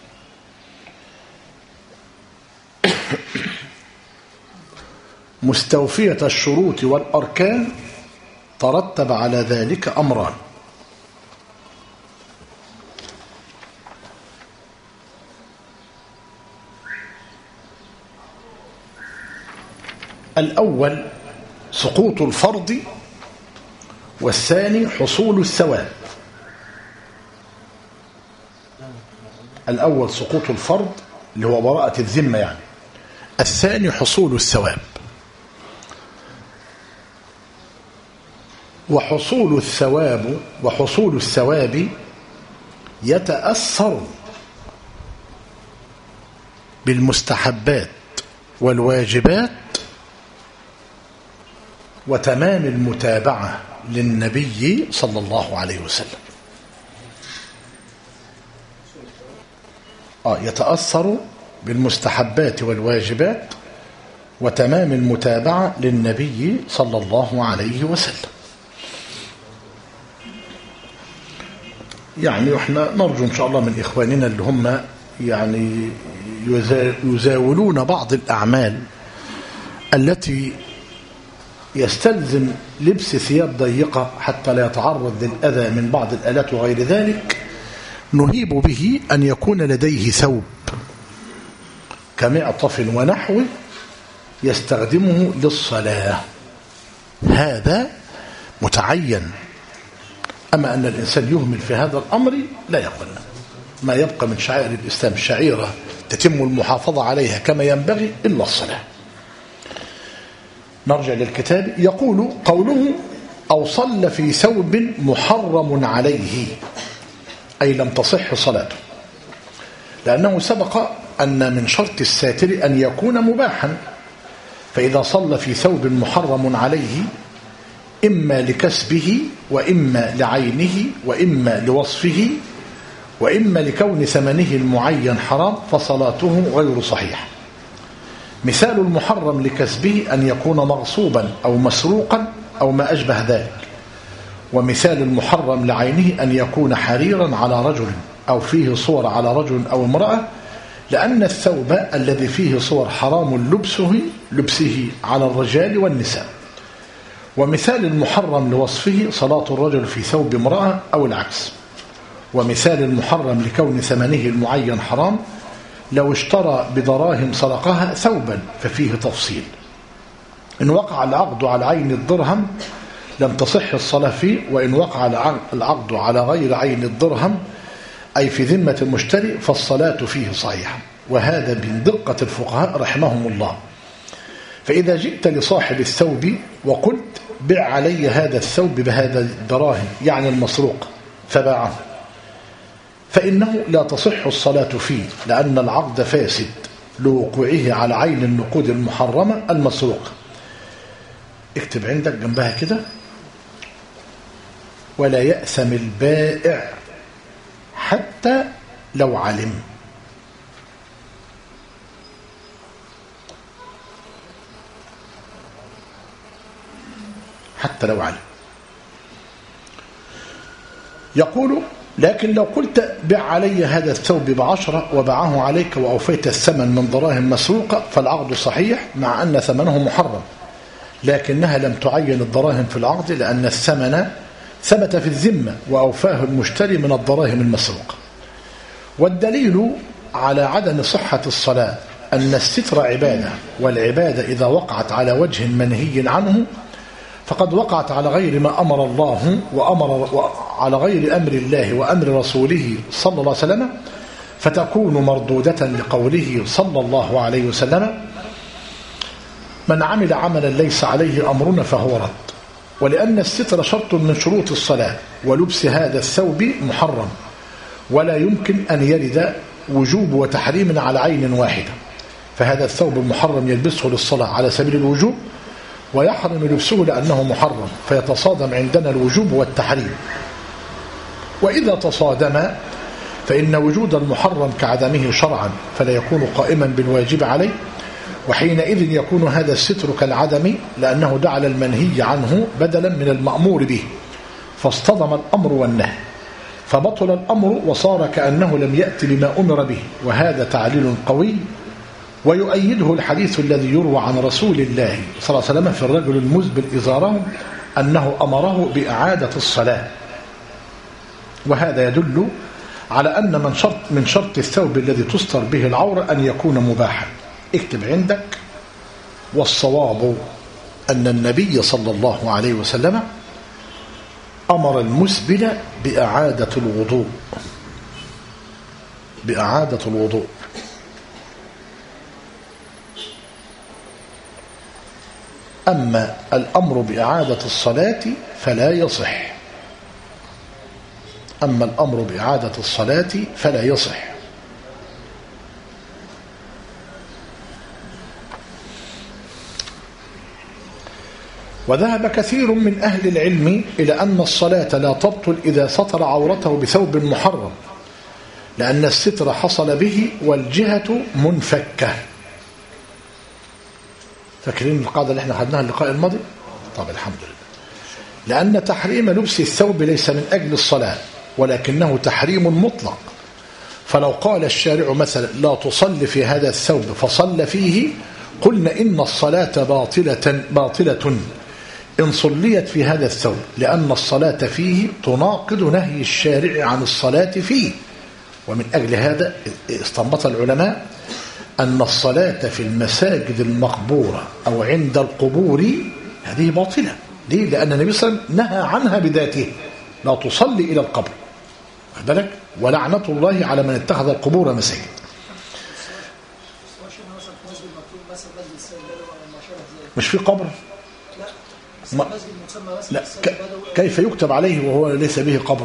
مستوفية الشروط والأركان ترتب على ذلك أمران. الأول سقوط الفرض والثاني حصول الثواب. الأول سقوط الفرض اللي هو براءة الذمة يعني، الثاني حصول الثواب. وحصول الثواب وحصول الثواب يتأثر بالمستحبات والواجبات وتمام المتابعة للنبي صلى الله عليه وسلم. آه يتأثر بالمستحبات والواجبات وتمام المتابعة للنبي صلى الله عليه وسلم. يعني احنا نرجو ان شاء الله من اخواننا اللي هم يعني يزاولون بعض الاعمال التي يستلزم لبس ثياب ضيقة حتى لا يتعرض للأذى من بعض الآلات وغير ذلك، نهيب به أن يكون لديه ثوب كمعطف ونحوه يستخدمه للصلاة، هذا متعين. أما أن الإنسان يهمل في هذا الأمر لا يقل. ما يبقى من شعائر الإسلام شعيرة تتم المحافظة عليها كما ينبغي إلا الصلاة. نرجع للكتاب. يقول قوله أو صلى في ثوب محرم عليه، أي لم تصح صلاته، لأنه سبق أن من شرط الساتر أن يكون مباحا، فإذا صلى في ثوب محرم عليه إما لكسبه وإما لعينه وإما لوصفه وإما لكون ثمنه المعين حرام فصلاته غير صحيحة. مثال المحرم لكسبه أن يكون مغصوبا أو مسروقا أو ما أشبه ذلك. ومثال المحرم لعينه أن يكون حريرا على رجل أو فيه صور على رجل أو امرأة، لأن الثوب الذي فيه صور حرام لبسه لبسه على الرجال والنساء. ومثال المحرم لوصفه صلاة الرجل في ثوب امرأة أو العكس. ومثال المحرم لكون ثمنه المعين حرام لو اشترى بدراهم سرقها ثوبا ففيه تفصيل. إن وقع العقد على عين الدرهم لم تصح الصلاة فيه، وإن وقع العقد على غير عين الدرهم أي في ذمة المشتري فالصلاة فيه صحيحة. وهذا من دقة الفقهاء رحمهم الله. فإذا جئت لصاحب الثوب وقلت بع علي هذا الثوب بهذا الدراهم يعني المسروق فباعه، فإنه لا تصح الصلاة فيه، لأن العقد فاسد لوقوعه على عين النقود المحرمة المسروقة. اكتب عندك جنبها كده: ولا يأثم البائع حتى لو علم. حتى لو علم. يقول: لكن لو قلت بع علي هذا الثوب بعشرة وباعه عليك وأوفيت الثمن من دراهم مسروقة فالعقد صحيح، مع أن ثمنه محرم، لكنها لم تعين الدراهم في العقد لأن الثمن ثبت في الذمة وأوفاه المشتري من الدراهم المسروقة. والدليل على عدم صحة الصلاة أن الستر عبادة، والعبادة إذا وقعت على وجه منهي عنه فقد وقعت على غير ما أمر الله وأمر على غير أمر الله وأمر رسوله صلى الله عليه وسلم، فتكون مردودة لقوله صلى الله عليه وسلم: من عمل عملا ليس عليه أمرنا فهو رد. ولأن الستر شرط من شروط الصلاة، ولبس هذا الثوب محرم، ولا يمكن أن يرد وجوب وتحريم على عين واحدة، فهذا الثوب المحرم يلبسه للصلاة على سبيل الوجوب، ويحرم لبسه لأنه محرم، فيتصادم عندنا الوجوب والتحريم. وإذا تصادم فإن وجود المحرم كعدمه شرعا فلا يكون قائما بالواجب عليه، وحينئذ يكون هذا الستر كالعدم، لأنه جعل المنهي عنه بدلا من المأمور به، فاصطدم الأمر والنهي، فبطل الأمر وصار كأنه لم يأتي بما أمر به. وهذا تعليل قوي، ويؤيده الحديث الذي يروى عن رسول الله صلى الله عليه وسلم في الرجل المزبل إزاره أنه أمره بإعادة الصلاة. وهذا يدل على أن من شرط من شرط الثوب الذي تستر به العورة أن يكون مباحا. اكتب عندك: والصواب أن النبي صلى الله عليه وسلم أمر المسبل بإعادة الوضوء بإعادة الوضوء أما الأمر بإعادة الصلاة فلا يصح أما الأمر بإعادة الصلاة فلا يصح وذهب كثير من أهل العلم إلى أن الصلاة لا تبطل إذا ستر عورته بثوب محرم، لأن الستر حصل به والجهة منفكة. فاكرين القاعدة اللي احنا خدناها اللقاء الماضي؟ طب الحمد لله. لأن تحريم لبس الثوب ليس من أجل الصلاة، ولكنه تحريم مطلق. فلو قال الشارع مثلا لا تصلي في هذا الثوب فصلى فيه، قلنا إن الصلاة باطلة باطلة إن صليت في هذا الثوب، لأن الصلاة فيه تناقض نهي الشارع عن الصلاة فيه. ومن أجل هذا استنبط العلماء أن الصلاة في المساجد المقبورة أو عند القبور هذه باطلة. ليه؟ لأن النبي صلى الله عليه وسلم نهى عنها بذاته، لا تصلي إلى القبر، واخد بالك؟ ولعنة الله على من اتخذ القبور مساجد. مش في قبر؟ ما لا ك... كيف يكتب عليه وهو ليس به قبر؟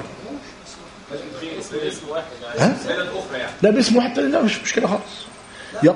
ها؟ لا باسم واحد، لا مش مشكلة خالص. يب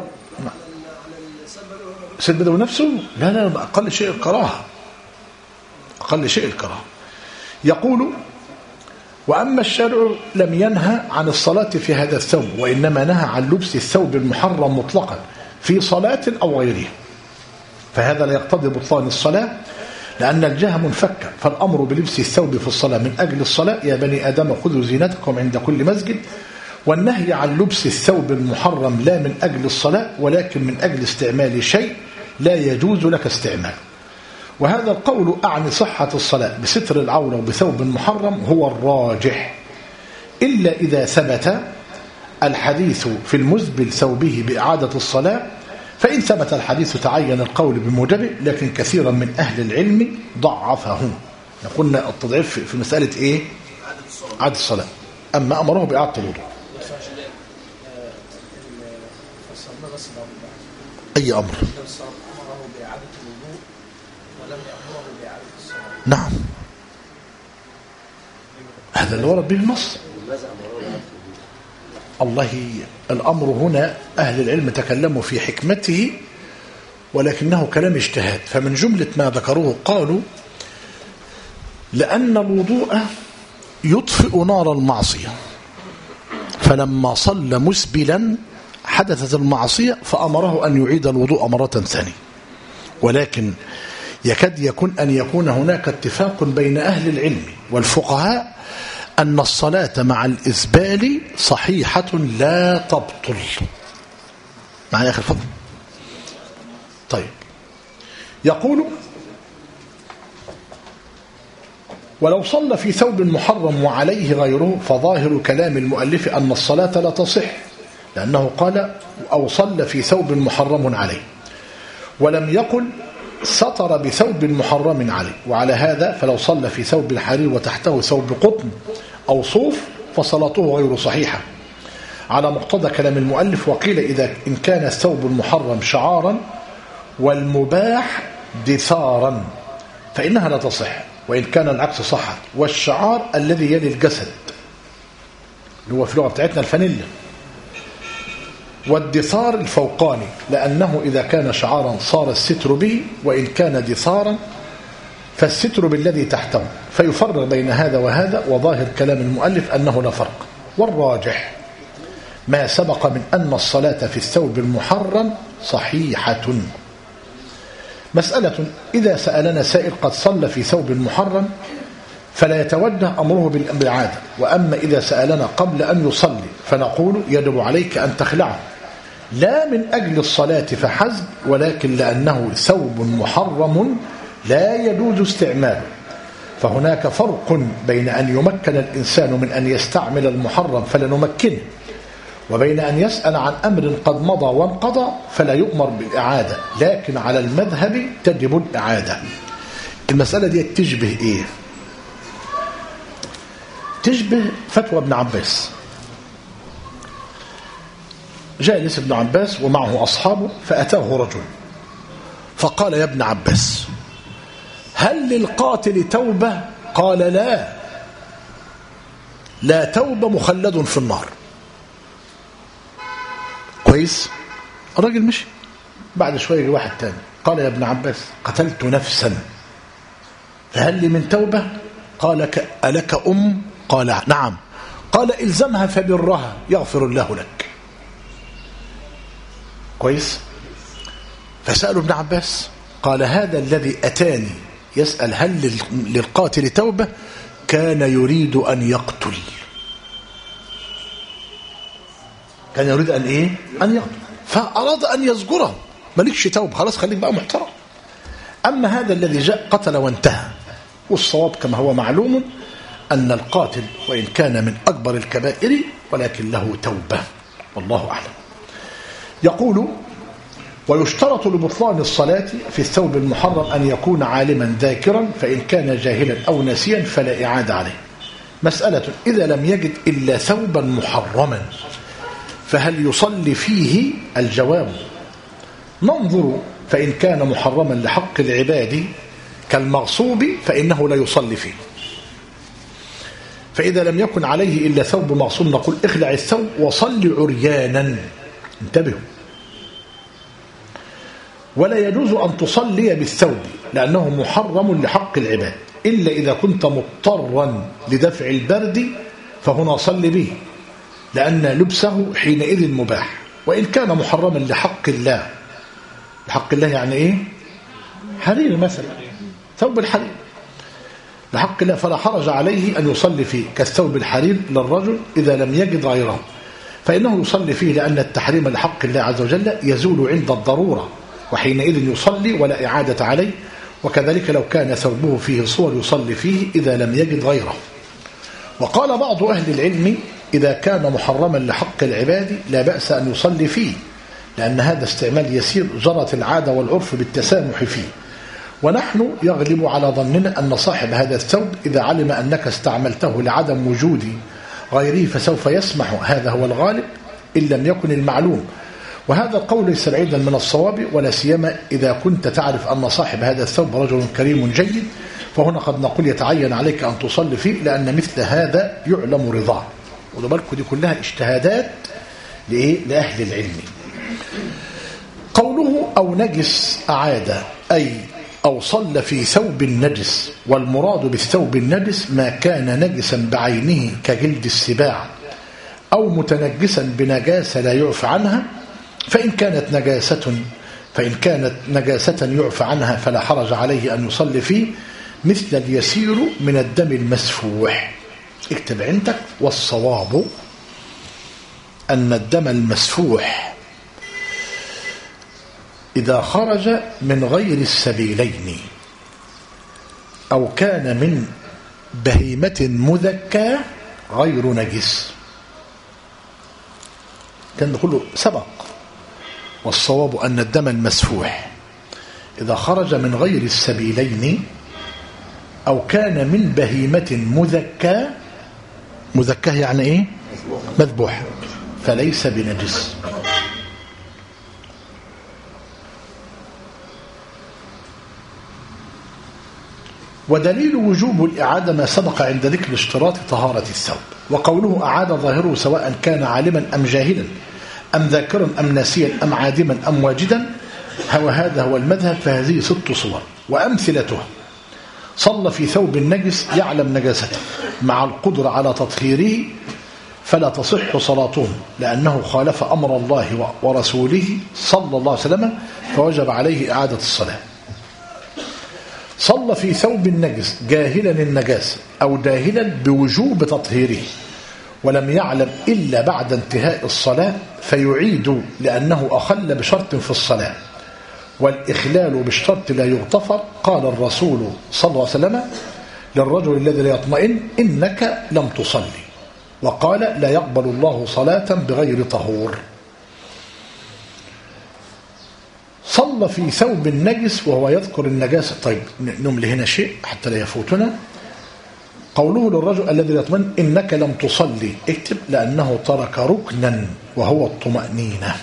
سيد بدوي نفسه لا لا أقل شيء الكراهة، أقل شيء الكراهة. يقول: وأما الشارع لم ينهى عن الصلاة في هذا الثوب، وإنما نهى عن لبس الثوب المحرم مطلقا في صلاة أو غيرها، فهذا لا يقتضي بطلان الصلاة، لأن الجهة منفكة. فالأمر بلبس الثوب في الصلاة من أجل الصلاة: يا بني آدم خذوا زينتكم عند كل مسجد. والنهي عن لبس الثوب المحرم لا من أجل الصلاة، ولكن من أجل استعمال شيء لا يجوز لك استعماله. وهذا القول أعني صحة الصلاة بستر العورة وبثوب محرم هو الراجح، إلا إذا ثبت الحديث في المزبل ثوبه بإعادة الصلاة، فإن ثبت الحديث تعين القول بموجبه، لكن كثيرا من أهل العلم ضعفه. قلنا التضعيف في مسألة إيه؟ إعادة الصلاة. أما أمره بإعادة الوضوء. أي أمر؟ نعم، هذا اللي ورد به النص. الله، الأمر هنا أهل العلم تكلموا في حكمته، ولكنه كلام اجتهاد. فمن جملة ما ذكروه قالوا لأن الوضوء يطفئ نار المعصية، فلما صلى مسبلا حدثت المعصية فأمره أن يعيد الوضوء مرة ثانية. ولكن يكاد يكون أن يكون هناك اتفاق بين أهل العلم والفقهاء أن الصلاة مع الإسبال صحيحة لا تبطل. معنا يا أخي الفضل؟ طيب، يقول ولو صلى في ثوب محرم وعليه غيره فظاهر كلام المؤلف أن الصلاة لا تصح، لأنه قال أو صلى في ثوب محرم عليه، ولم يقل سطر بثوب محرم عليه. وعلى هذا فلو صلى في ثوب الحرير وتحته ثوب قطن أو صوف فصلاته غير صحيحة على مقتضى كلام المؤلف. وقيل إذا إن كان الثوب المحرم شعارا والمباح دثارا فإنها لا تصح، وإن كان العكس صحت. والشعار الذي يلي الجسد اللي هو في اللغة بتاعتنا الفانيلا، والدثار الفوقاني، لأنه إذا كان شعارا صار الستر به، وإن كان دثارا فالستر بالذي تحته. فيفرق بين هذا وهذا، وظاهر كلام المؤلف أنه لا فرق. والراجح ما سبق من أن الصلاة في الثوب المحرم صحيحة. مسألة: إذا سألنا سائل قد صلى في ثوب محرم فلا يتوجه أمره بالإعادة، وأما إذا سألنا قبل أن يصلي فنقول يجب عليك أن تخلعه، لا من أجل الصلاة فحسب، ولكن لأنه ثوب محرم لا يجوز استعماله. فهناك فرق بين أن يمكن الإنسان من أن يستعمل المحرم فلا نمكنه، وبين أن يسأل عن أمر قد مضى وانقضى فلا يؤمر بالإعادة، لكن على المذهب تجب الإعادة. المسألة دي تشبه إيه؟ تشبه فتوى ابن عباس. جالس ابن عباس ومعه أصحابه فأتاه رجل فقال: يا ابن عباس، هل للقاتل توبة؟ قال: لا، لا توبة، مخلد في النار. كويس؟ الراجل مشي. بعد شوية واحد تاني قال: يا ابن عباس، قتلت نفسا فهل لي من توبة؟ قال: ألك أم؟ قال: نعم. قال: إلزمها فبرها يغفر الله لك. كويس؟ فسألوا ابن عباس قال: هذا الذي أتاني يسأل هل للقاتل توبة كان يريد أن يقتل. كان يريد أن إيه؟ أن يقتل، فأراد أن يزجره، مالكش توبة، خلاص خليك بقى محترم. أما هذا الذي جاء قتل وانتهى. والصواب كما هو معلوم أن القاتل وإن كان من أكبر الكبائر ولكن له توبة، والله أعلم. يقول: ويشترط لبطلان الصلاة في الثوب المحرم أن يكون عالما ذاكرا، فإن كان جاهلا أو ناسيا فلا إعادة عليه. مسألة: إذا لم يجد إلا ثوبا محرما فهل يصلي فيه؟ الجواب: ننظر، فإن كان محرما لحق العباد كالمغصوب فإنه لا يصلي فيه. فإذا لم يكن عليه إلا ثوب مغصوب نقول: اخلع الثوب وصل عريانا. انتبهوا، ولا يجوز أن تصلي بالثوب لأنه محرم لحق العباد، إلا إذا كنت مضطرا لدفع البرد فهنا صلي به، لأن لبسه حينئذ مباح. وإن كان محرما لحق الله، لحق الله يعني إيه؟ حرير مثلا، ثوب الحرير لحق الله فلا حرج عليه أن يصلي فيه، كالثوب الحرير للرجل إذا لم يجد غيره فإنه يصلي فيه، لأن التحريم لحق الله عز وجل يزول عند الضرورة، وحينئذ يصلي ولا إعادة عليه. وكذلك لو كان ثوبه فيه صور يصلي فيه إذا لم يجد غيره. وقال بعض أهل العلم إذا كان محرما لحق العباد لا بأس أن يصلي فيه، لأن هذا استعمال يسير جرت العادة والعرف بالتسامح فيه. ونحن يغلب على ظننا أن صاحب هذا الثوب إذا علم أنك استعملته لعدم وجود غيره فسوف يسمح، هذا هو الغالب إن لم يكن المعلوم. وهذا القول ليس بعيدا من الصواب، ولا سيما إذا كنت تعرف أن صاحب هذا الثوب رجل كريم جيد، فهنا قد نقول يتعين عليك أن تصلي فيه، لأن مثل هذا يعلم رضاه. وده بالكم دي كلها اجتهادات لإيه؟ لأهل العلم. قوله أو نجس أعاد، أي أو صلى في ثوب النجس، والمراد بالثوب النجس ما كان نجسا بعينه كجلد السباع، أو متنجسا بنجاسة لا يعفى عنها، فإن كانت نجاسة فإن كانت نجاسة يعفى عنها فلا حرج عليه أن يصلي فيه، مثل اليسير من الدم المسفوح. اكتب عندك: والصواب أن الدم المسفوح إذا خرج من غير السبيلين أو كان من بهيمة مذكاة غير نجس. كان كله سبق. والصواب أن الدم المسفوح إذا خرج من غير السبيلين أو كان من بهيمة مذكاة، مذكاة يعني إيه؟ مذبوح، فليس بنجس. ودليل وجوب الإعادة ما سبق عند ذكر اشتراط طهارة الثوب. وقوله أعاد ظاهره سواء كان عالما أم جاهلا أم ذاكرا أم ناسيا أم عادما أم واجدا، هو هذا هو المذهب. فهذه ست صور وأمثلتها: صلى في ثوب النجس يعلم نجاسته مع القدرة على تطهيره فلا تصح صلاته، لأنه خالف أمر الله ورسوله صلى الله عليه وسلم، فوجب عليه إعادة الصلاة. صلى في ثوب النجس جاهلا النجاسة أو جاهلا بوجوب تطهيره ولم يعلم إلا بعد انتهاء الصلاة فيعيد، لأنه أخل بشرط في الصلاة، والإخلال بالشرط لا يغتفر. قال الرسول صلى الله عليه وسلم للرجل الذي لا يطمئن: إنك لم تصلي. وقال: لا يقبل الله صلاة بغير طهور. صلى في ثوب النجس وهو يذكر النجاسة. طيب نملي هنا شيء حتى لا يفوتنا. قوله للرجل الذي لا يطمئن: إنك لم تصلي، اكتب: لأنه ترك ركنا وهو الطمأنينة.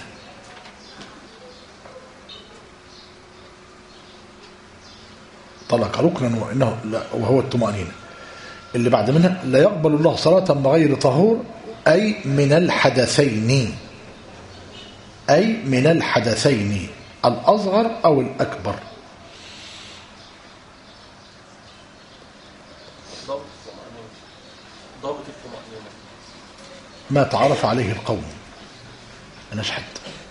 ترك ركنا وإنه وهو الطمأنينة. اللي بعد منها: لا يقبل الله صلاة بغير طهور، أي من الحدثين، أي من الحدثين الأصغر أو الأكبر. ضابط الطمأنينة ما تعرف عليه القوم. أنا شحد.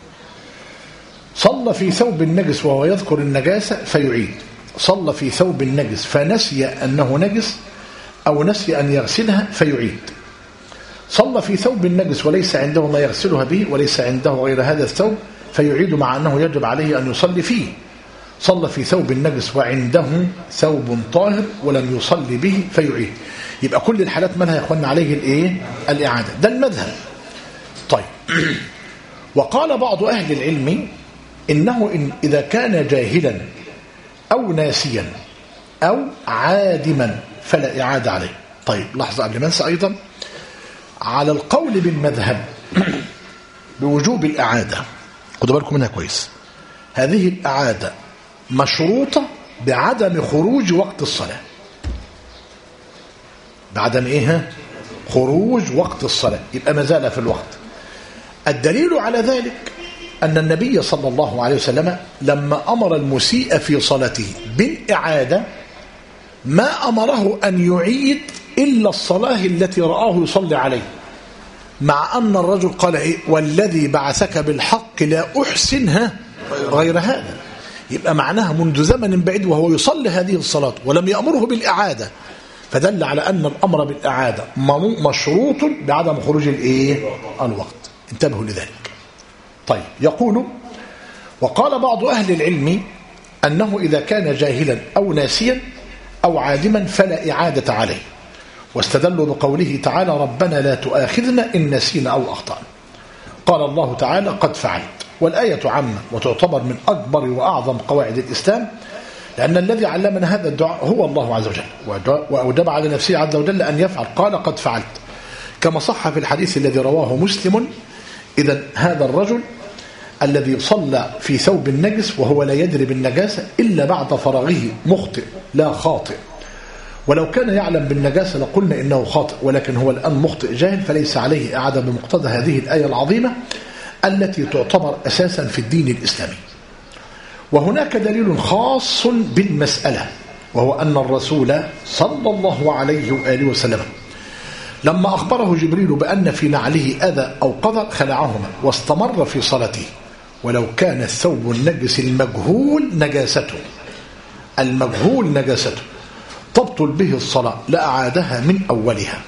صلى في ثوب النجس وهو يذكر النجاسة فيعيد. صلى في ثوب النجس فنسي أنه نجس أو نسي أن يغسلها فيعيد. صلى في ثوب النجس وليس عنده ما يغسلها به وليس عنده غير هذا الثوب فيعيد، مع أنه يجب عليه أن يصلي فيه. صلى في ثوب النجس وعنده ثوب طاهر ولم يصلي به فيعيد. يبقى كل الحالات منها يا اخوانا عليه الايه؟ الإعادة. ده المذهب. طيب وقال بعض أهل العلم إنه إن إذا كان جاهلا أو ناسيا أو عادما فلا إعادة عليه. طيب لحظة قبل ما انسى أيضا، على القول بالمذهب بوجوب الإعادة، خدوا بالكم منها كويس، هذه الإعادة مشروطة بعدم خروج وقت الصلاة. بعدم إيه؟ خروج وقت الصلاة، يبقى ما زال في الوقت. الدليل على ذلك أن النبي صلى الله عليه وسلم لما أمر المسيء في صلاته بالإعادة ما أمره أن يعيد إلا الصلاة التي رآه يصلي عليه، مع أن الرجل قال إيه؟ والذي بعثك بالحق لا أحسنها غير هذا. يبقى معناها منذ زمن بعيد وهو يصلي هذه الصلاة ولم يأمره بالإعادة، فدل على أن الأمر بالإعادة مشروط بعدم خروج الإيه؟ الوقت. انتبهوا لذلك. طيب يقول: وقال بعض أهل العلم أنه إذا كان جاهلا أو ناسيا أو عادما فلا إعادة عليه، واستدلوا بقوله تعالى ربنا لا تؤاخذنا إن نسينا أو أخطأنا. قال الله تعالى قد فعلت، والآية عامة وتعتبر من أكبر وأعظم قواعد الإسلام، لأن الذي علمنا هذا الدعاء هو الله عز وجل، وأوجب على نفسه عز وجل أن يفعل، قال قد فعلت، كما صح في الحديث الذي رواه مسلم. إذن هذا الرجل الذي صلى في ثوب النجس وهو لا يدري بالنجاسة إلا بعد فراغه مخطئ لا خاطئ، ولو كان يعلم بالنجاسة لقلنا إنه خاطئ، ولكن هو الآن مخطئ جاهل، فليس عليه إعادة بمقتضى هذه الآية العظيمة التي تعتبر أساسا في الدين الإسلامي. وهناك دليل خاص بالمسألة، وهو أن الرسول صلى الله عليه وآله وسلم لما أخبره جبريل بأن في نعله أذى أو قذى خلعهما واستمر في صلاته، ولو كان الثوب النجس المجهول نجاسته المجهول نجاسته تبطل به الصلاة لأعادها من أولها.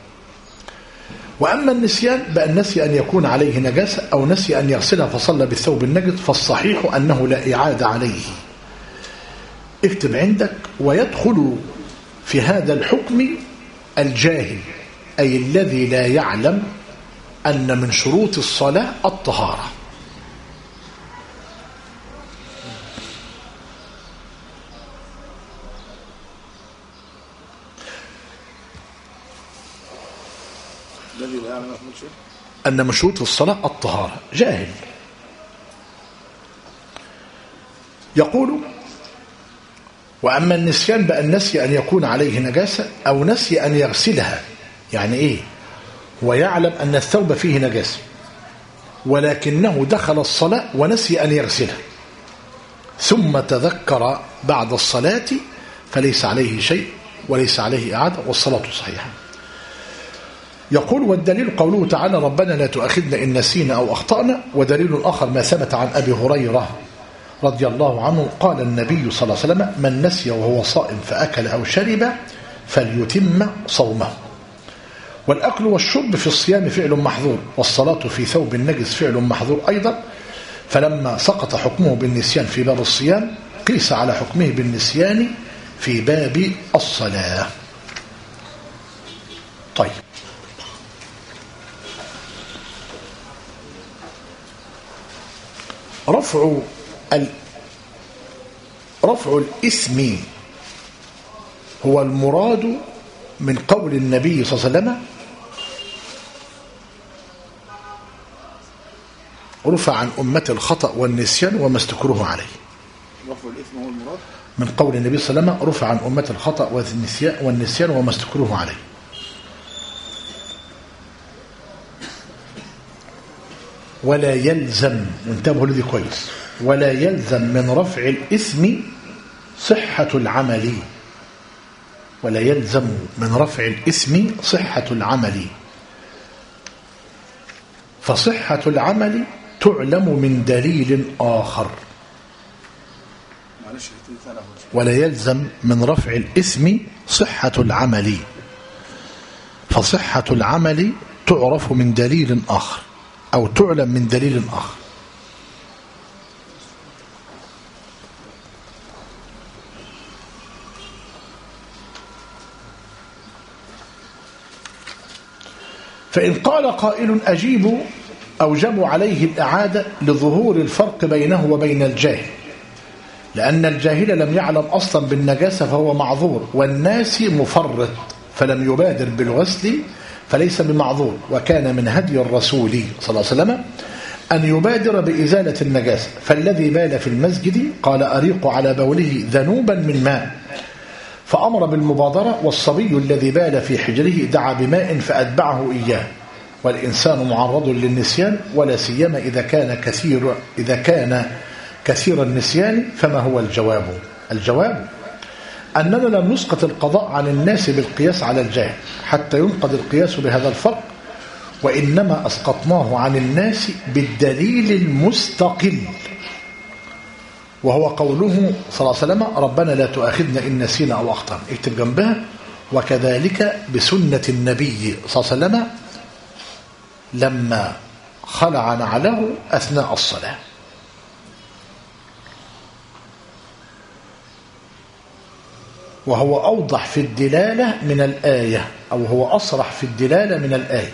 وأما النسيان بأن نسي أن يكون عليه نجاسة أو نسي أن يغسلها فصلى بالثوب النجس، فالصحيح أنه لا إعادة عليه. اكتب عندك: ويدخل في هذا الحكم الجاهل، أي الذي لا يعلم أن من شروط الصلاة الطهارة. الذي لا يعلم أن من شروط الصلاة الطهارة، جاهل. يقول: وأما النسيان بأن نسي أن يكون عليه نجاسة أو نسي أن يغسلها. يعني إيه؟ ويعلم أن الثوب فيه نجاسة ولكنه دخل الصلاة ونسي أن يغسلها ثم تذكر بعد الصلاة، فليس عليه شيء وليس عليه إعادة والصلاة صحيحة. يقول: والدليل قوله تعالى ربنا لا تؤاخذنا إن نسينا أو أخطأنا. ودليل آخر ما ثبت عن أبي هريرة رضي الله عنه قال النبي صلى الله عليه وسلم: من نسي وهو صائم فأكل أو شرب فليتم صومه. والأكل والشرب في الصيام فعل محظور، والصلاة في ثوب النجس فعل محظور أيضا. فلما سقط حكمه بالنسيان في باب الصيام قيس على حكمه بالنسيان في باب الصلاة. طيب، رفع ال... رفع الإثم هو المراد من قول النبي صلى الله عليه وسلم: رفع عن أمة الخطأ والنسيان وما استكروه عليه. رفع الإثم هو المراد من قول النبي صلى الله عليه وسلم: رفع عن أمة الخطأ والنسيان وما استكروه عليه. ولا يلزم، وانتبهوا لدي كويس، ولا يلزم من رفع الإثم صحة العمل. ولا يلزم من رفع الإثم صحة العمل، فصحة العمل تعلم من دليل آخر. ولا يلزم من رفع الإثم صحة العمل، فصحة العمل تعرف من دليل آخر أو تعلم من دليل آخر. فإن قال قائل: أجيب أوجب عليه الإعادة لظهور الفرق بينه وبين الجاهل، لأن الجاهل لم يعلم أصلا بالنجاسة فهو معذور، والناس مفرط فلم يبادر بالغسل فليس بمعذور. وكان من هدي الرسول صلى الله عليه وسلم أن يبادر بإزالة النجاسة، فالذي بال في المسجد قال أريق على بوله ذنوبا من ماء، فأمر بالمبادرة. والصبي الذي بال في حجره دعا بماء فأتبعه إياه. والإنسان معرض للنسيان، ولا سيما إذا كان كثير إذا كان كثير النسيان. فما هو الجواب؟ الجواب أننا لم نسقط القضاء عن الناس بالقياس على الجاهل حتى ينقض القياس بهذا الفرق، وإنما أسقطناه عن الناس بالدليل المستقل، وهو قوله صلى الله عليه وسلم: ربنا لا تؤاخذنا إن نسينا أو أخطأنا. اكتب جنبها: وكذلك بسنة النبي صلى الله عليه وسلم لما خلع نعله أثناء الصلاة. وهو أوضح في الدلالة من الآية، أو هو أصرح في الدلالة من الآية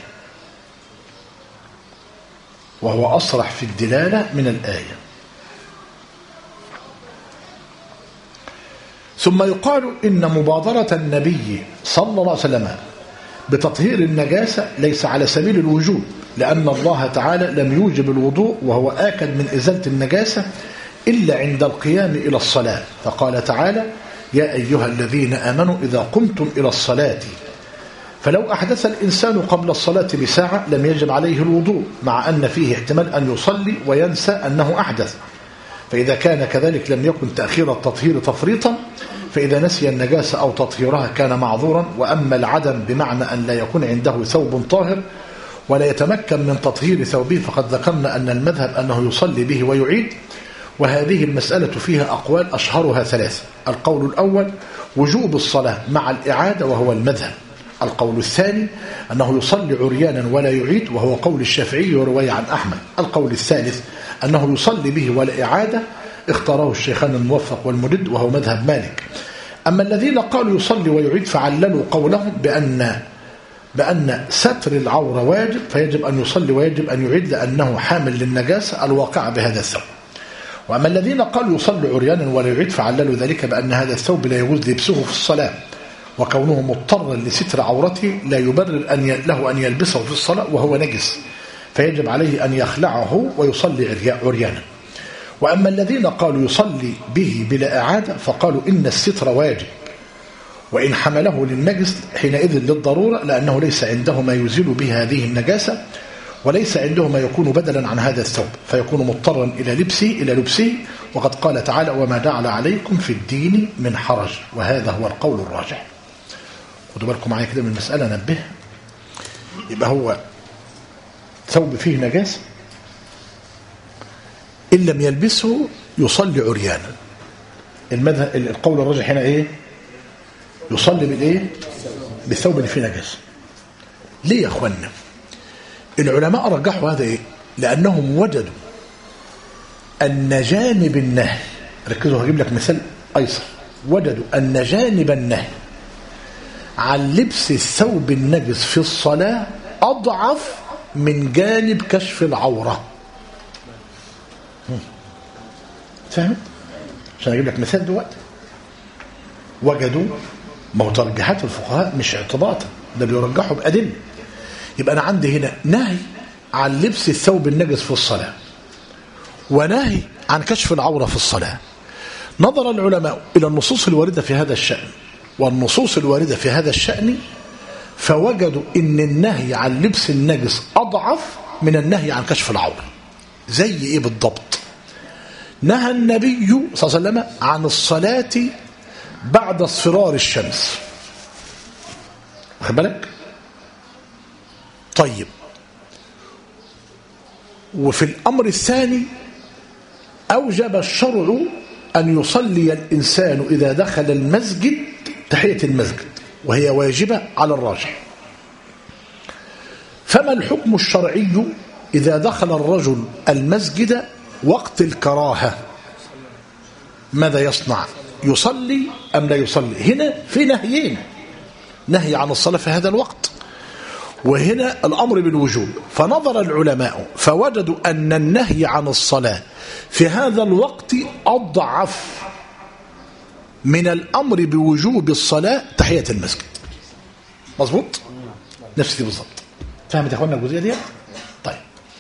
وهو أصرح في الدلالة من الآية. ثم يقال إن مبادرة النبي صلى الله عليه وسلم بتطهير النجاسة ليس على سبيل الوجوب، لأن الله تعالى لم يوجب الوضوء وهو آكد من إزالة النجاسة إلا عند القيام إلى الصلاة، فقال تعالى: يا أيها الذين آمنوا إذا قمتم إلى الصلاة. فلو أحدث الإنسان قبل الصلاة بساعة لم يجب عليه الوضوء، مع أن فيه احتمال أن يصلي وينسى أنه أحدث، فإذا كان كذلك لم يكن تأخير التطهير تفريطا، فإذا نسي النجاسة أو تطهيرها كان معذورا. وأما العدم بمعنى أن لا يكون عنده ثوب طاهر ولا يتمكن من تطهير ثوبه، فقد ذكرنا أن المذهب أنه يصلي به ويعيد، وهذه المسألة فيها أقوال أشهرها ثلاثة. القول الأول وجوب الصلاة مع الإعادة وهو المذهب. القول الثاني أنه يصلي عريانا ولا يعيد وهو قول الشافعي ورواية عن أحمد. القول الثالث أنه يصلي به ولا إعادة، اختاره الشيخان الموفق والمجد وهو مذهب مالك. أما الذين قالوا يصلي ويعيد فعللوا قولهم بأن بأن ستر العورة واجب، فيجب أن يصلي ويجب أن يعيد لأنه حامل للنجاسة الواقعة بهذا الثوب. وأما الذين قالوا يصلي عريانا ولا يعيد فعللوا ذلك بأن هذا الثوب لا يجوز لبسه في الصلاة، وكونه مضطرا لستر عورته لا يبرر أن له أن يلبسه في الصلاة وهو نجس، فيجب عليه أن يخلعه ويصلي عريانا. وأما الذين قالوا يصلي به بلا إعادة فقالوا إن الستر واجب، وإن حمله للنجس حينئذ للضرورة، لأنه ليس عنده ما يزيل به هذه النجاسة، وليس عنده ما يكون بدلا عن هذا الثوب، فيكون مضطرا إلى لبسه إلى لبسه وقد قال تعالى: وما جعل عليكم في الدين من حرج. وهذا هو القول الراجح. خدوا بالكم معايا كده من المسألة، نبه. يبقى هو ثوب فيه نجاسة إن لم يلبسه يصلي عريانا. المذهب القول الراجح هنا إيه؟ يصلي بالإيه؟ بالثوب اللي فيه نجاسة. ليه يا أخوانا؟ العلماء رجحوا هذا إيه؟ لأنهم وجدوا أن جانب النهي، ركزوا هجيب لك مثال أيسر، وجدوا أن جانب النهي عن لبس الثوب النجس في الصلاة أضعف من جانب كشف العورة. فاهم؟ عشان أجيب لك مثال دلوقتي. وجدوا، ما هو ترجيحات الفقهاء مش اعتباطا، ده بيرجحوا بأدلة. يبقى أنا عندي هنا نهي عن لبس الثوب النجس في الصلاة ونهي عن كشف العورة في الصلاة. نظر العلماء إلى النصوص الواردة في هذا الشأن والنصوص الواردة في هذا الشأن، فوجدوا إن النهي عن لبس النجس أضعف من النهي عن كشف العورة. زي إيه بالضبط؟ نهى النبي صلى الله عليه وسلم عن الصلاة بعد اصفرار الشمس، واخد بالك؟ طيب، وفي الأمر الثاني أوجب الشرع أن يصلي الإنسان إذا دخل المسجد تحية المسجد، وهي واجبة على الراجح. فما الحكم الشرعي إذا دخل الرجل المسجد وقت الكراهة؟ ماذا يصنع؟ يصلي أم لا يصلي؟ هنا في نهيين، نهي عن الصلاة في هذا الوقت، وهنا الأمر بالوجوب. فنظر العلماء فوجدوا أن النهي عن الصلاة في هذا الوقت أضعف من الأمر بوجوب الصلاة تحية المسجد. مظبوط؟ نفس دي بالضبط. فهمت يا أخوانا الجزئية دي؟ طيب،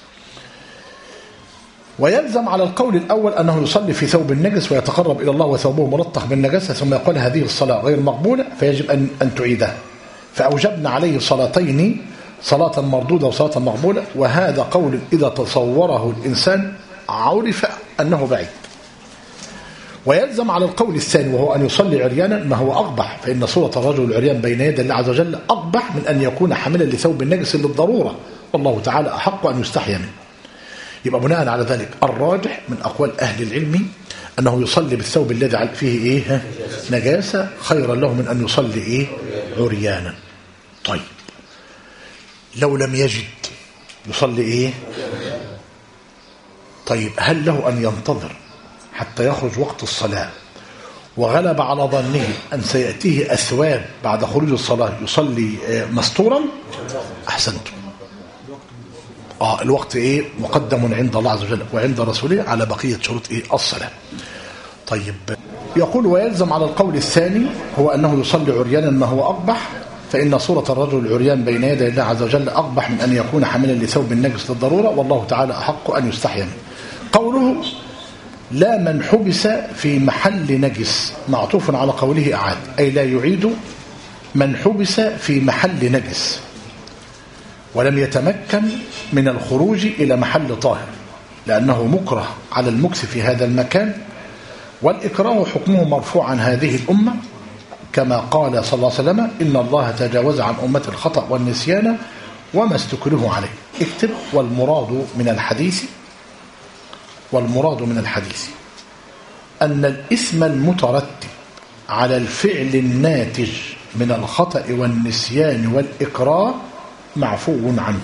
ويلزم على القول الأول أنه يصلي في ثوب النجس ويتقرب إلى الله وثوبه مرطخ بالنجاسة، ثم يقول هذه الصلاة غير مقبولة فيجب أن أن تعيدها، فأوجبنا عليه صلاتين، صلاة مردودة وصلاة مقبولة. وهذا قول إذا تصوره الإنسان عرف أنه بعيد. ويلزم على القول الثاني وهو أن يصلي عريانا ما هو أقبح، فإن صورة الرجل العريان بين يدي الله عز وجل أقبح من أن يكون حاملا لثوب النجس للضرورة، والله تعالى أحق أن يستحيا منه. يبقى بناء على ذلك الراجح من أقوال أهل العلم أنه يصلي بالثوب الذي فيه إيه؟ نجاسة، خيرا له من أن يصلي إيه؟ عريانا. طيب، لو لم يجد يصلي إيه؟ طيب، هل له أن ينتظر حتى يخرج وقت الصلاة وغلب على ظنه أن سيأتيه أثواب بعد خروج الصلاة يصلي مستورا، أحسنتم. آه الوقت إيه مقدم عند الله عز وجل وعند رسوله على بقية شروط إيه الصلاة. طيب يقول ويلزم على القول الثاني هو أنه يصلي عريانا ما هو أقبح، فإن صورة الرجل العريان بين يدي الله عز وجل أقبح من أن يكون حاملا لثوب النجس للضرورة، والله تعالى أحق أن يستحيا منه. قوله لا من حبس في محل نجس معطوف على قوله أعاد، أي لا يعيد من حبس في محل نجس ولم يتمكن من الخروج إلى محل طاهر، لأنه مكره على المكس في هذا المكان، والإكراه حكمه مرفوع عن هذه الأمة كما قال صلى الله عليه وسلم إن الله تجاوز عن أمة الخطأ والنسيان وما استكرهوا عليه. اكتب والمراد من الحديث والمراد من الحديث أن الإثم المترتب على الفعل الناتج من الخطأ والنسيان والإكراه معفو عنه.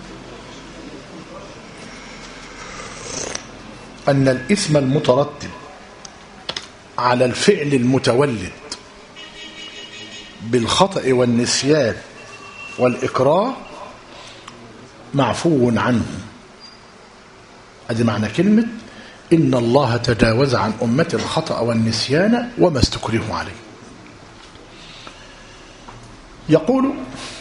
أن الإثم المترتب على الفعل المتولد بالخطأ والنسيان والإكراه معفو عنه. هذه معنى كلمة إن الله تجاوز عن أمة الخطأ والنسيان وما استكرهوا عليه. يقول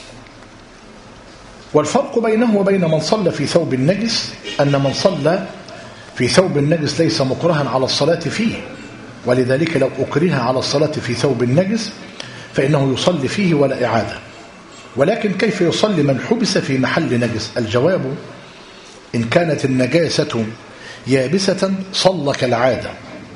والفرق بينه وبين من صلى في ثوب النجس أن من صلى في ثوب النجس ليس مكرها على الصلاة فيه، ولذلك لو أكره على الصلاة في ثوب النجس فإنه يصلي فيه ولا إعادة. ولكن كيف يصلي من حبس في محل نجس؟ الجواب إن كانت النجاسة يابسة صلى كالعادة،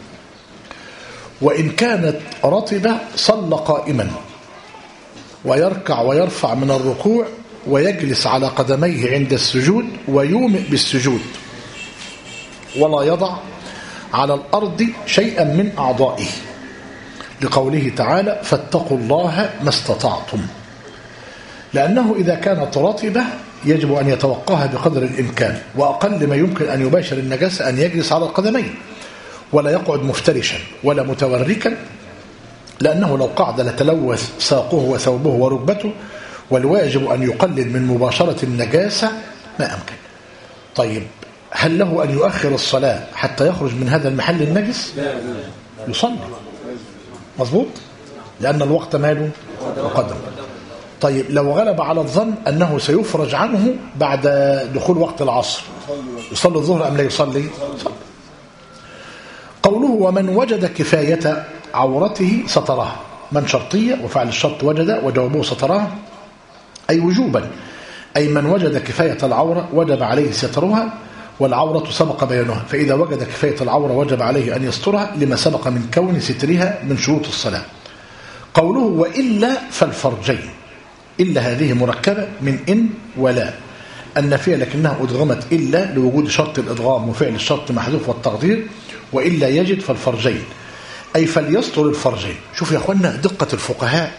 وإن كانت رطبة صلى قائما ويركع ويرفع من الركوع ويجلس على قدميه عند السجود ويومئ بالسجود ولا يضع على الأرض شيئا من أعضائه، لقوله تعالى فاتقوا الله ما استطعتم، لأنه إذا كانت رطبة يجب أن يتوقاها بقدر الإمكان، وأقل ما يمكن أن يباشر النجاسة أن يجلس على القدمين ولا يقعد مفترشا ولا متوركا، لأنه لو قعد لتلوث ساقه وثوبه وركبته، والواجب أن يقلل من مباشرة النجاسة ما أمكن. طيب هل له أن يؤخر الصلاة حتى يخرج من هذا المحل النجس؟ يصلي مظبوط، لأن الوقت ماله مقدم. طيب لو غلب على الظن أنه سيفرج عنه بعد دخول وقت العصر يصلي الظهر أم لا يصلي؟ صلي. قوله ومن وجد كفاية عورته سترها، من شرطية وفعل الشرط وجد وجوابه سترها أي وجوبا، أي من وجد كفاية العورة وجب عليه سترها، والعورة سبق بيانها، فإذا وجد كفاية العورة وجب عليه أن يسترها لما سبق من كون سترها من شروط الصلاة. قوله وإلا فالفرجين، إلا هذه مركبة من إن ولا النفية، لكنها أدغمت إلا لوجود شرط الإدغام وفعل الشرط محذوف والتقدير، وإلا يجد فالفرجين أي فليستر الفرجين. شوف يا أخوانا دقة الفقهاء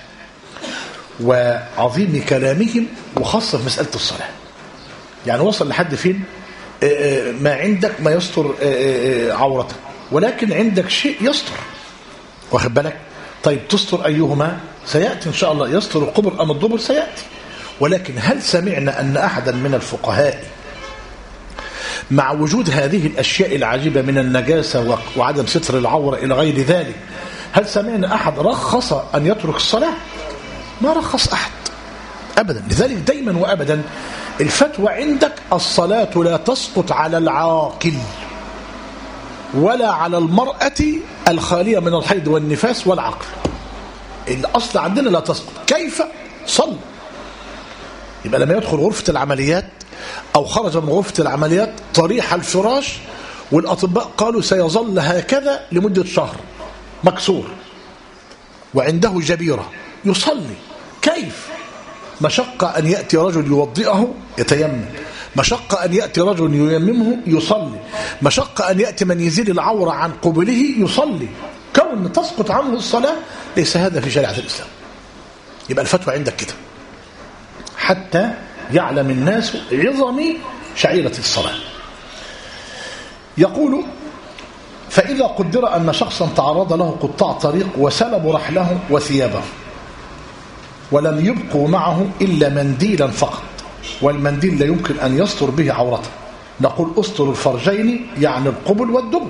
وعظيم كلامهم، وخاصة في مسألة الصلاة، يعني وصل لحد فين؟ ما عندك ما يستر عورتك، ولكن عندك شيء يستر، واخد بالك؟ طيب تستر أيهما؟ سيأتي إن شاء الله، يستر القبر أم الدبر سيأتي. ولكن هل سمعنا أن أحدا من الفقهاء مع وجود هذه الأشياء العجيبة من النجاسة وعدم ستر العورة إلى غير ذلك، هل سمعنا أحد رخص أن يترك الصلاة؟ ما رخص أحد أبدا. لذلك دايما وأبدا الفتوى عندك الصلاة لا تسقط على العاقل ولا على المرأة الخالية من الحيض والنفاس والعقل، الأصل عندنا لا تسقط. كيف؟ صل. يبقى لما يدخل غرفة العمليات أو خرج من غرفة العمليات طريح الفراش والأطباء قالوا سيظل هكذا لمدة شهر مكسور وعنده جبيرة، يصلي. كيف؟ مشقة أن يأتي رجل يوضئه يتيمم، مشقة أن يأتي رجل ييممه يصلي، مشقة أن يأتي من يزيل العورة عن قبله يصلي. كون تسقط عنه الصلاة ليس هذا في شريعة الإسلام. يبقى الفتوى عندك كده حتى يعلم الناس عظم شعيرة الصلاة. يقول فإذا قدر أن شخصا تعرض له قطاع طريق وسلبوا رحله وثيابه ولم يبقوا معه إلا منديلا فقط، والمنديل لا يمكن أن يستر به عورته، نقول أستر الفرجين يعني القبل والدبر.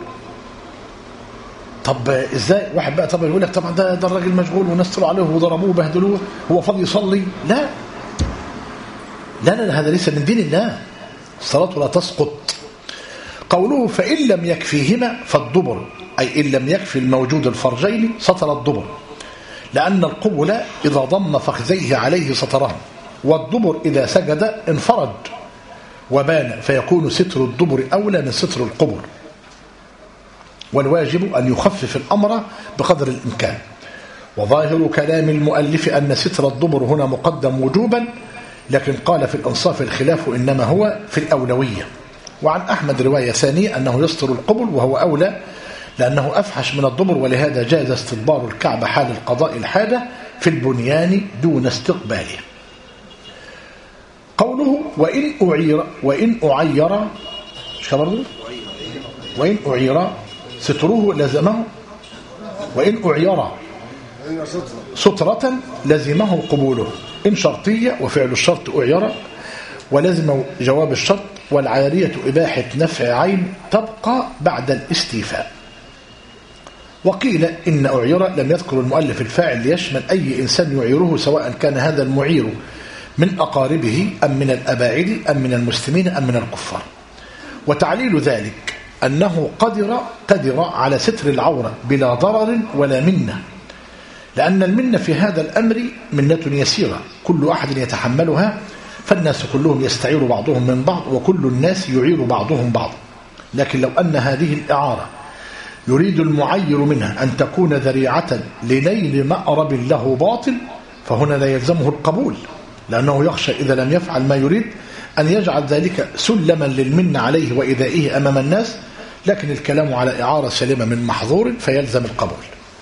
طب ازاي واحد بقى طب يقول لك طبعا ده ده الراجل مشغول وناس طلعوا عليه وضربوه وبهدلوه، هو فاضي يصلي؟ لا لا لا هذا ليس من دين الله، الصلاة لا تسقط. قوله فإن لم يكفيهما فالدبر، أي إن لم يكفي الموجود الفرجين سطر الدبر، لأن القبل إذا ضم فخذيه عليه سطرهم، والدبر إذا سجد انفرج وبان، فيكون ستر الدبر أولى من ستر القبر، والواجب أن يخفف الأمر بقدر الإمكان. وظاهر كلام المؤلف أن ستر الدبر هنا مقدم وجوبا، لكن قال في الإنصاف الخلاف إنما هو في الأولوية. وعن أحمد رواية ثانية أنه يستر القبل وهو أولى لأنه أفحش من الدبر، ولهذا جاز استدبار الكعبة حال القضاء الحاجة في البنيان دون استقباله. قوله وإن أعير وإن أعير شبرده وإن أعير ستره لزمه، وإن أعير سترة لزمه قبوله، إن شرطية وفعل الشرط أعير ولزم جواب الشرط، والعارية إباحة نفع عين تبقى بعد الاستيفاء. وقيل إن أعير لم يذكر المؤلف الفاعل ليشمل أي إنسان يعيره، سواء كان هذا المعير من أقاربه أم من الأباعد أم من المسلمين أم من الكفار. وتعليل ذلك أنه قدر قدر على ستر العورة بلا ضرر ولا منة، لأن المنة في هذا الأمر منة يسيرة كل أحد يتحملها، فالناس كلهم يستعير بعضهم من بعض وكل الناس يعير بعضهم بعض. لكن لو أن هذه الإعارة يريد المعير منها أن تكون ذريعة لنيل مأرب له باطل، فهنا لا يلزمه القبول، لأنه يخشى إذا لم يفعل ما يريد أن يجعل ذلك سلما للمن عليه وإذائه أمام الناس. لكن الكلام على إعارة سلمة من محظور فيلزم القبول.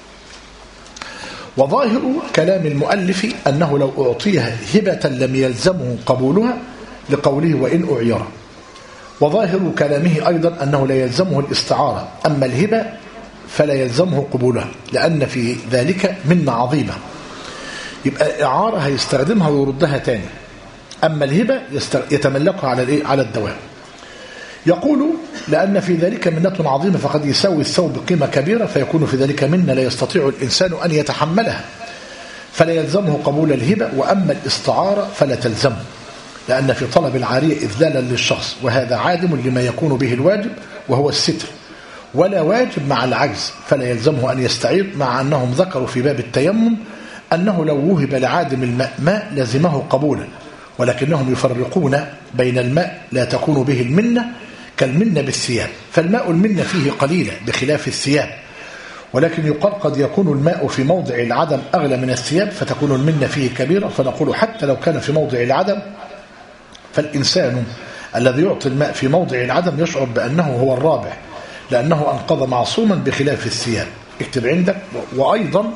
وظاهر كلام المؤلف أنه لو أعطيها هبة لم يلزمه قبولها لقوله وإن أعير. وظاهر كلامه أيضا أنه لا يلزمه الاستعارة، أما الهبة فلا يلزمه قبولها، لأن في ذلك منة عظيمة، يبقى إعارة هيستخدمها ويردها تاني، أما الهبة يتملكها على الإيه؟ على الدوام. يقول لأن في ذلك منة عظيمة، فقد يساوي الثوب قيمة كبيرة، فيكون في ذلك منة لا يستطيع الإنسان أن يتحملها، فلا يلزمه قبول الهبة. وأما الاستعارة فلا تلزمه، لأن في طلب العارية إذلالا للشخص، وهذا عادم لما يكون به الواجب وهو الستر، ولا واجب مع العجز، فلا يلزمه أن يستعير، مع أنهم ذكروا في باب التيمم أنه لو وهب لعادم الماء ماء لزمه قبولا، ولكنهم يفرقون بين الماء لا تكون به المنة كالمنة بالثياب، فالماء المنة فيه قليلة بخلاف الثياب، ولكن يقال قد يكون الماء في موضع العدم أغلى من الثياب فتكون المنة فيه كبيرة، فنقول حتى لو كان في موضع العدم فالإنسان الذي يعطي الماء في موضع العدم يشعر بأنه هو الرابع، لأنه أنقذ معصوما بخلاف الثياب. اكتب عندك. وأيضا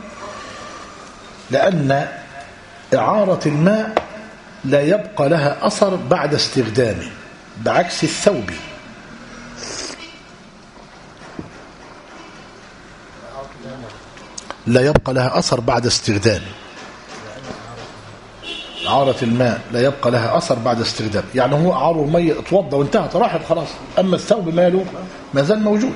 لأن إعارة الماء لا يبقى لها أثر بعد استخدامه، بعكس الثوب. لا يبقى لها أثر بعد استخدامه. إعارة الماء لا يبقى لها أثر بعد استخدامه، يعني هو أعاره المية اتوضى وانتهت راحت خلاص، أما الثوب ماله ما زال موجود.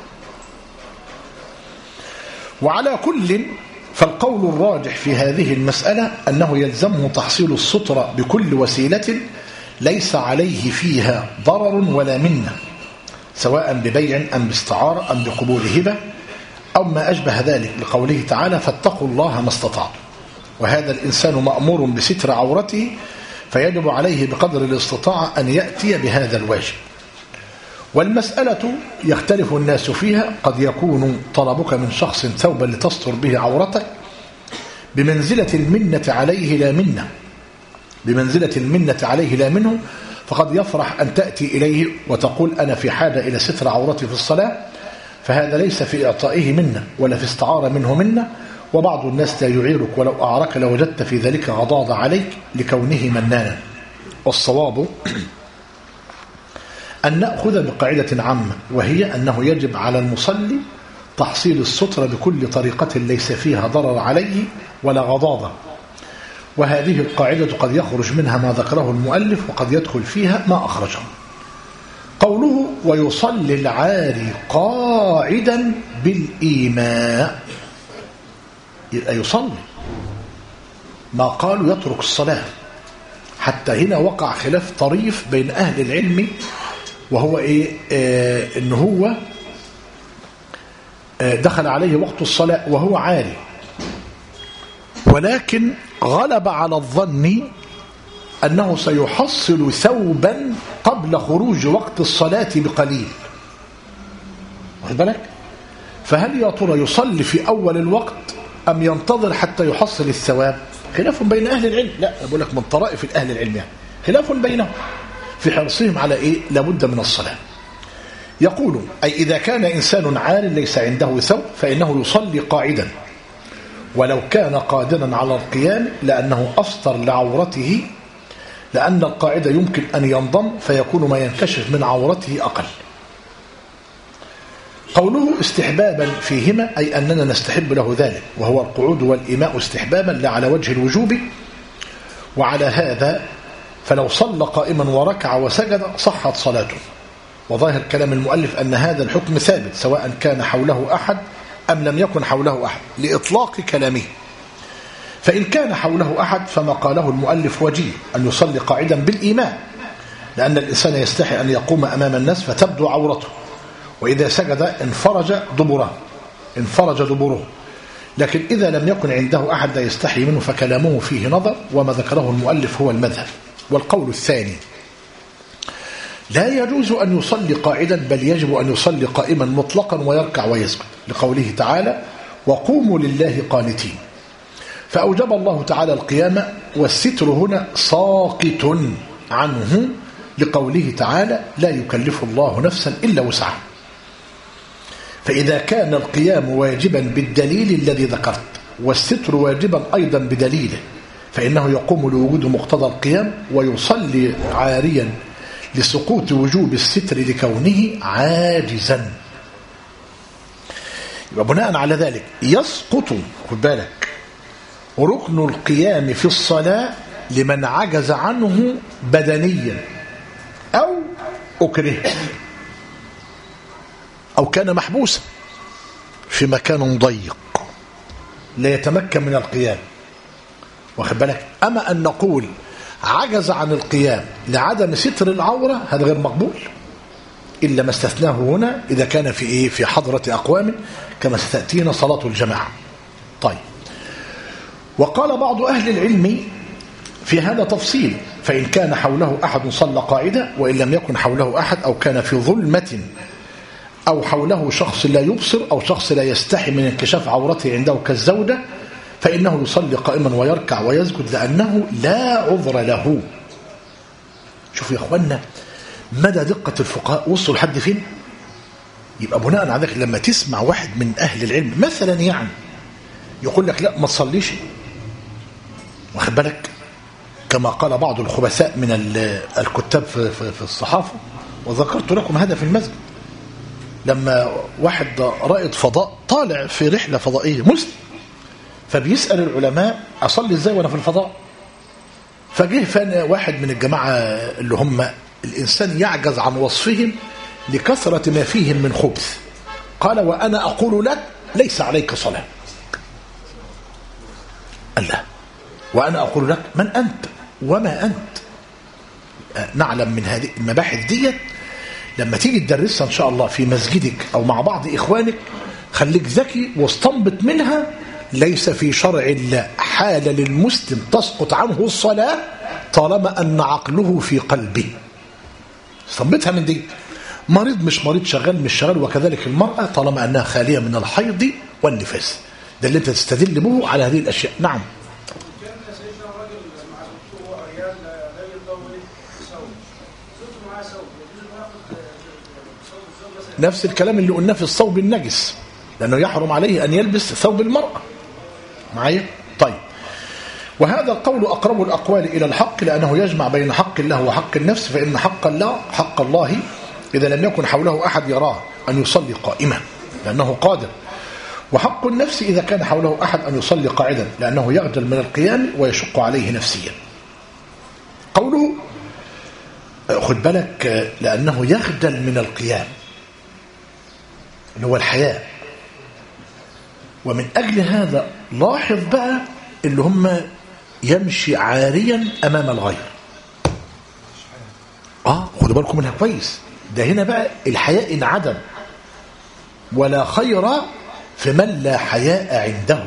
وعلى كل فالقول الراجح في هذه المسألة أنه يلزمه تحصيل السترة بكل وسيلة ليس عليه فيها ضرر ولا منة، سواء ببيع أم باستعارة أم بقبول هبة أو ما أشبه ذلك، لقوله تعالى فاتقوا الله ما استطعتم. وهذا الإنسان مأمور بستر عورته، فيجب عليه بقدر الاستطاعة أن يأتي بهذا الواجب. والمسألة يختلف الناس فيها، قد يكون طلبك من شخص ثوبا لتستر به عورتك بمنزلة المنة عليه لا منه بمنزلة المنة عليه لا منه، فقد يفرح أن تأتي إليه وتقول أنا في حاجة إلى ستر عورتي في الصلاة، فهذا ليس في إعطائه منة ولا في استعارة منه منة. وبعض الناس لا يعيرك ولو أعرك لوجدت في ذلك غضاض عليك لكونه منانا. والصواب أن نأخذ بقاعدة عامة، وهي أنه يجب على المصلي تحصيل السترة بكل طريقة ليس فيها ضرر عليه ولا غضاضة. وهذه القاعدة قد يخرج منها ما ذكره المؤلف، وقد يدخل فيها ما أخرجه. قوله ويصلي العاري قاعدا بالإيماء، يبقى يصلي، ما قالوا يترك الصلاة. حتى هنا وقع خلاف طريف بين أهل العلم، وهو إيه؟ آه إن هو آه دخل عليه وقت الصلاة وهو عاري، ولكن غلب على الظن أنه سيحصل ثوبا قبل خروج وقت الصلاة بقليل. واخد بالك؟ فهل يا ترى يصلي في أول الوقت أم ينتظر حتى يحصل الثواب؟ خلاف بين أهل العلم. لا أقول لك من طرائف الأهل العلم يعني. خلاف بينهم في حرصهم على إيه؟ لابد من الصلاة. يقول أي إذا كان إنسان عار ليس عنده ثوب فإنه يصلي قاعدا، ولو كان قادرا على القيام لأنه أستر لعورته، لأن القاعدة يمكن أن ينضم فيكون ما ينكشف من عورته أقل. قوله استحبابا فيهما أي أننا نستحب له ذلك، وهو القعود والإيماء استحبابا لا على وجه الوجوب. وعلى هذا فلو صلى قائما وركع وسجد صحت صلاته. وظاهر كلام المؤلف أن هذا الحكم ثابت سواء كان حوله أحد أم لم يكن حوله أحد، لإطلاق كلامه. فإن كان حوله أحد فما قاله المؤلف وجيه أن يصلي قاعدا بالإيمان، لأن الإنسان يستحي أن يقوم أمام الناس فتبدو عورته، وإذا سجد انفرج دبره انفرج دبره. لكن إذا لم يكن عنده أحد لا يستحي منه فكلامه فيه نظر، وما ذكره المؤلف هو المذهب. والقول الثاني لا يجوز أن يصلي قاعدا، بل يجب أن يصلي قائما مطلقا ويركع ويسجد، لقوله تعالى وقوموا لله قانتين. فأوجب الله تعالى القيام، والستر هنا ساقط عنه لقوله تعالى لا يكلف الله نفسا إلا وسعها. فإذا كان القيام واجبا بالدليل الذي ذكرت، والستر واجبا أيضا بدليله، فإنه يقوم لوجود مقتضى القيام ويصلي عاريا لسقوط وجوب الستر لكونه عاجزا. يبقى بناء على ذلك يسقط، خد بالك، ركن القيام في الصلاة لمن عجز عنه بدنيا أو أكره أو كان محبوسا في مكان ضيق لا يتمكن من القيام. واخد بالك؟ أما أن نقول عجز عن القيام لعدم ستر العورة هذا غير مقبول، إلا ما استثناه هنا إذا كان في إيه؟ في حضرة أقوام كما ستأتينا صلاة الجماعة. طيب، وقال بعض أهل العلم في هذا تفصيل، فإن كان حوله أحد صلى قاعدة، وإن لم يكن حوله أحد أو كان في ظلمة أو حوله شخص لا يبصر أو شخص لا يستحي من انكشاف عورته عنده كالزوجة، فإنه يصلي قائما ويركع ويسجد لأنه لا عذر له. شوفوا يا أخوانا مدى دقة الفقهاء وصلوا لحد فين. يبقى بناء على ذلك لما تسمع واحد من أهل العلم مثلا يعني يقول لك لا ما تصليش، واخد بالك، كما قال بعض الخبثاء من الكتاب في الصحافة، وذكرت لكم هذا في المسجد لما واحد رائد فضاء طالع في رحلة فضائية مسلم، فبيسأل العلماء أصلي ازاي وانا في الفضاء؟ فجه فان واحد من الجماعة اللي هم الإنسان يعجز عن وصفهم لكثرة ما فيهم من خبث، قال وأنا أقول لك ليس عليك صلاة. الله، وأنا أقول لك من أنت وما أنت؟ نعلم من هذه المباحث ديت لما تيجي تدرسها إن شاء الله في مسجدك أو مع بعض إخوانك خليك ذكي واستنبط منها ليس في شرع الله حال للمسلم تسقط عنه الصلاة طالما أن عقله في قلبه. استنبطها من دي، مريض مش مريض، شغال مش شغال، وكذلك المرأة طالما أنها خالية من الحيض والنفاس. ده اللي انت تستدل به على هذه الأشياء. نعم. نفس الكلام اللي قلناه في الثوب النجس، لأنه يحرم عليه أن يلبس ثوب المرأة. معايا؟ طيب، وهذا القول أقرب الأقوال إلى الحق، لأنه يجمع بين حق الله وحق النفس، فإن حق الله حق الله إذا لم يكن حوله أحد يراه أن يصلي قائما لأنه قادر، وحق النفس إذا كان حوله أحد أن يصلي قاعدا لأنه يخجل من القيام ويشق عليه نفسيا. قوله خد بالك لأنه يخجل من القيام اللي هو الحياء، ومن أجل هذا لاحظ بقى اللي هم يمشي عاريا أمام الغير. آه خدوا بالكم منها كويس، ده هنا بقى الحياء انعدم، ولا خير في من لا حياء عنده.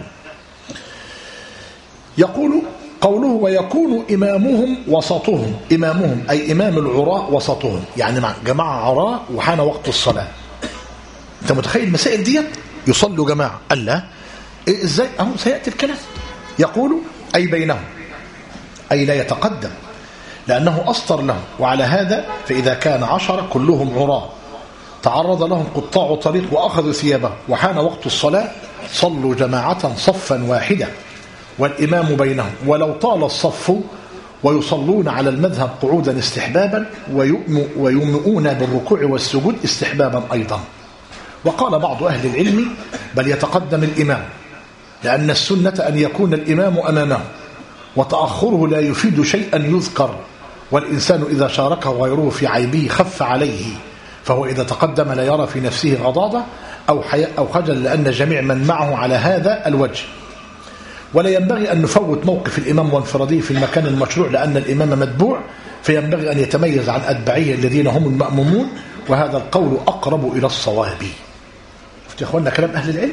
يقول قوله ويكون إمامهم وسطهم، إمامهم أي إمام العراء وسطهم، يعني مع جماعة عراء وحان وقت الصلاة. أنت متخيل المسائل ديت؟ يصلوا جماعة، قال لا إيه إزاي؟ أهو سيأتي الكلام. يقول أي بينهم، أي لا يتقدم لأنه أسطر لهم. وعلى هذا فإذا كان عشرة كلهم عراء تعرض لهم قطاع طريق وأخذوا ثيابه وحان وقت الصلاة صلوا جماعة صفا واحدة والإمام بينهم، ولو طال الصف ويصلون على المذهب قعودا استحبابا ويمئون بالركوع والسجود استحبابا أيضا. وقال بعض أهل العلم بل يتقدم الإمام لأن السنة أن يكون الإمام أمامه، وتأخره لا يفيد شيئا يذكر، والإنسان إذا شاركه غيره في عيبه خف عليه، فهو إذا تقدم لا يرى في نفسه غضاضة أو حياء أو خجل لأن جميع من معه على هذا الوجه. ولا ينبغي أن نفوت موقف الإمام وانفراده في المكان المشروع لأن الإمام متبوع، فينبغي أن يتميز عن أتباعه الذين هم المأمومون، وهذا القول أقرب إلى الصواب. شفت يا أخوانا كلام أهل العلم؟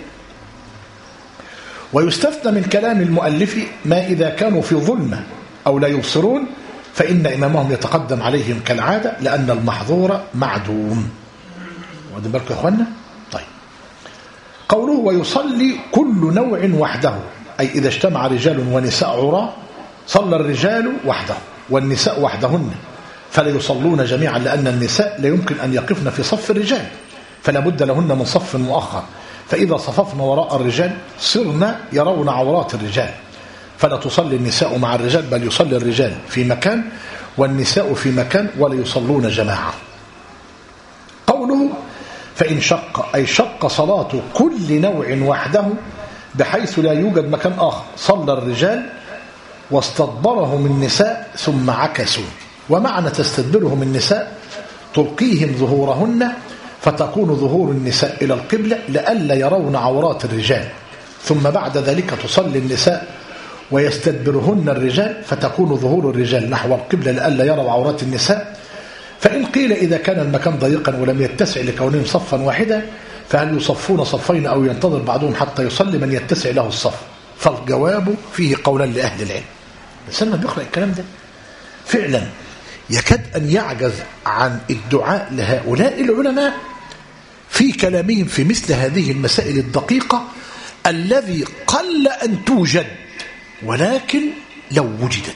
ويستثنى من كلام المؤلف ما إذا كانوا في ظلمة أو لا يبصرون فإن إمامهم يتقدم عليهم كالعادة لأن المحظور معدوم. واخدين بالكم يا أخوانا؟ طيب قوله ويصلي كل نوع وحده، أي إذا اجتمع رجال ونساء عراة صلى الرجال وحده والنساء وحدهن، فلا يصلون جميعا لأن النساء لا يمكن أن يقفن في صف الرجال فلا بد لهن من صف مؤخر، فإذا صففنا وراء الرجال صرنا يرون عورات الرجال، فلا تصلي النساء مع الرجال بل يصلي الرجال في مكان والنساء في مكان ولا يصلون جماعة. قوله فإن شق أي شق صلاة كل نوع وحده بحيث لا يوجد مكان آخر صلى الرجال واستدبرهم النساء ثم عكسوا. ومعنى تستدبرهم النساء تلقيهم ظهورهن فتكون ظهور النساء إلى القبلة لئلا يرون عورات الرجال، ثم بعد ذلك تصلي النساء ويستدبرهن الرجال فتكون ظهور الرجال نحو القبلة لئلا يروا عورات النساء. فإن قيل إذا كان المكان ضيقا ولم يتسع لكونهم صفا واحدا فهل يصفون صفين أو ينتظر بعضهم حتى يصلي من يتسع له الصف؟ فالجواب فيه قولا لأهل العلم. بس لما بيقرأ الكلام ده فعلا يكاد أن يعجز عن الدعاء لهؤلاء العلماء في كلامهم في مثل هذه المسائل الدقيقة الذي قل أن توجد، ولكن لو وجدت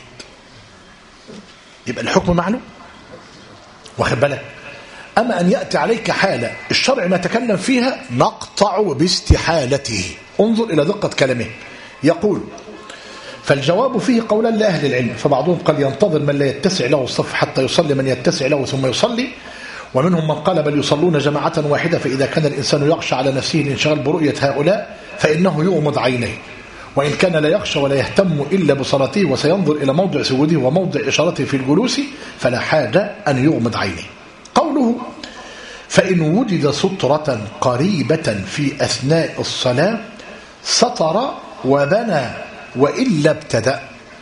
يبقى الحكم معلوم. واخد بالك؟ أما أن يأتي عليك حالة الشرع ما تكلم فيها نقطع باستحالته. انظر إلى دقة كلامه. يقول فالجواب فيه قولا لأهل العلم، فبعضهم قال ينتظر من لا يتسع له الصف حتى يصلي من يتسع له ثم يصلي، ومنهم من قال بل يصلون جماعة واحدة، فإذا كان الإنسان يخشى على نفسه الانشغال برؤية هؤلاء فإنه يغمض عينيه، وإن كان لا يخشى ولا يهتم إلا بصلاته وسينظر إلى موضع سجوده وموضع إشارته في الجلوس فلا حاجة أن يغمض عينيه. قوله فإن وجد سترة قريبة في أثناء الصلاة سطر وبنى وإلا ابتدأ.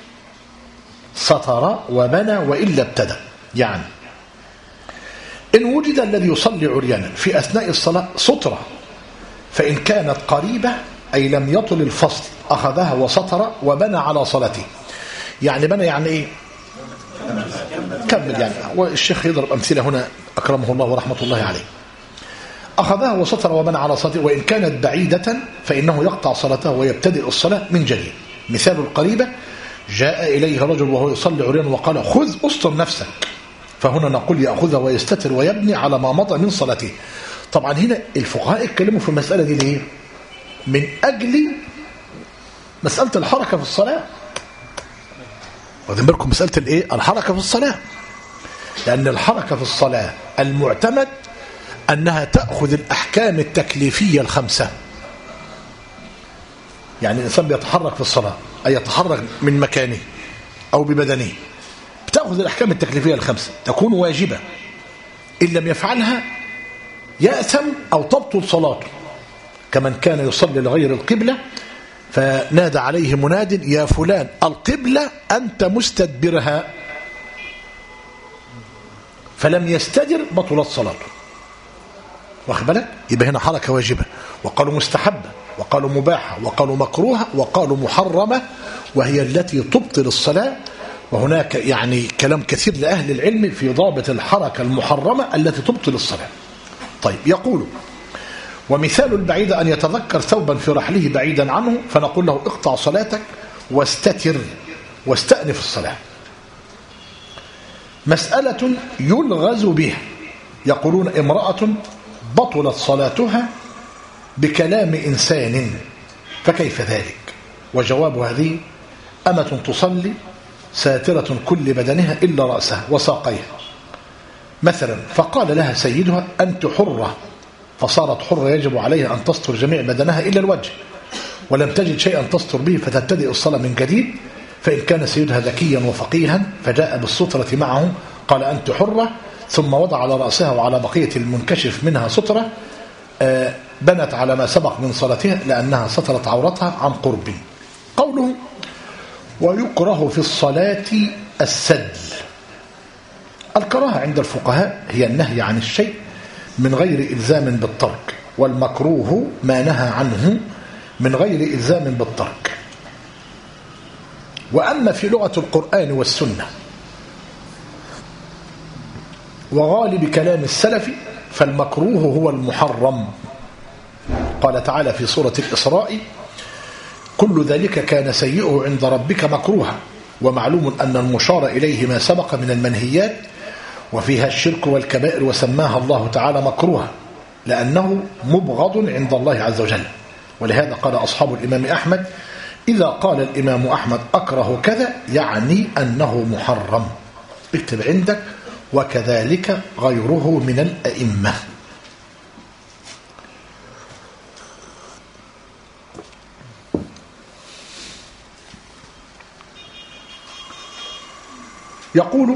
سطر وبنى وإلا ابتدأ، يعني إن وجد الذي يصلي عريانا في أثناء الصلاة سترة فإن كانت قريبة أي لم يطل الفصل أخذها وسطر وبنى على صلاته. يعني بنى يعني إيه؟ كمل يعني. والشيخ يضرب أمثلة هنا أكرمه الله ورحمة الله عليه. أخذها وسطر وبنى على صلاته، وإن كانت بعيدة فإنه يقطع صلاته ويبتدئ الصلاة من جديد. مثال القريبة جاء إليه رجل وهو يصلي عريانا وقال خذ أستر نفسك، فهنا نقول يأخذها ويستتر ويبني على ما مضى من صلاته. طبعا هنا الفقهاء اتكلموا في المسألة دي ليه؟ من أجل مسألة الحركة في الصلاة. واخدين بالكم مسألة الايه؟ الحركة في الصلاة. لأن الحركة في الصلاة المعتمد أنها تأخذ الأحكام التكليفية الخمسة. يعني الإنسان بيتحرك في الصلاة أي يتحرك من مكانه أو ببدنه، بتأخذ الأحكام التكليفية الخمسة، تكون واجبة، إن لم يفعلها يأثم أو تبطل صلاته، كمن كان يصلي لغير القبلة فنادى عليه مناد يا فلان القبلة أنت مستدبرها، فلم يستدر بطلت صلاته. واخد بالك؟ يبقى هنا حركة واجبة، وقالوا مستحبة، وقالوا مباحة، وقالوا مكروهة، وقالوا محرمة، وهي التي تبطل الصلاة. وهناك يعني كلام كثير لأهل العلم في ضابط الحركة المحرمة التي تبطل الصلاة. طيب، يقول ومثال البعيد أن يتذكر ثوبا في رحله بعيدا عنه فنقول له اقطع صلاتك واستتر واستأنف الصلاة. مسألة يلغز بها، يقولون امرأة بطلت صلاتها بكلام إنسان فكيف ذلك؟ وجواب هذه أمة تصلي ساترة كل بدنها إلا رأسها وساقيها مثلا، فقال لها سيدها أنت حرة، فصارت حرة يجب عليها أن تستر جميع بدنها إلا الوجه، ولم تجد شيئا تستر به فتبتدئ الصلاة من جديد. فإن كان سيدها ذكيا وفقيها فجاء بالسترة معه قال أنت حرة، ثم وضع على رأسها وعلى بقية المنكشف منها سترة، بنت على ما سبق من صلاتها لأنها سترت عورتها عن قرب. قوله ويكره في الصلاة السدل. الكراهة عند الفقهاء هي النهي عن الشيء من غير إلزام بالترك، والمكروه ما نهى عنه من غير إلزام بالترك. وأما في لغة القرآن والسنة وغالب كلام السلف فالمكروه هو المحرم. قال تعالى في سورة الإسراء كل ذلك كان سيئه عند ربك مكروها، ومعلوم أن المشار إليه ما سبق من المنهيات وفيها الشرك والكبائر، وسماها الله تعالى مكروها لأنه مبغض عند الله عز وجل. ولهذا قال أصحاب الإمام أحمد إذا قال الإمام أحمد أكره كذا يعني أنه محرم. اكتب عندك وكذلك غيره من الأئمة. يقول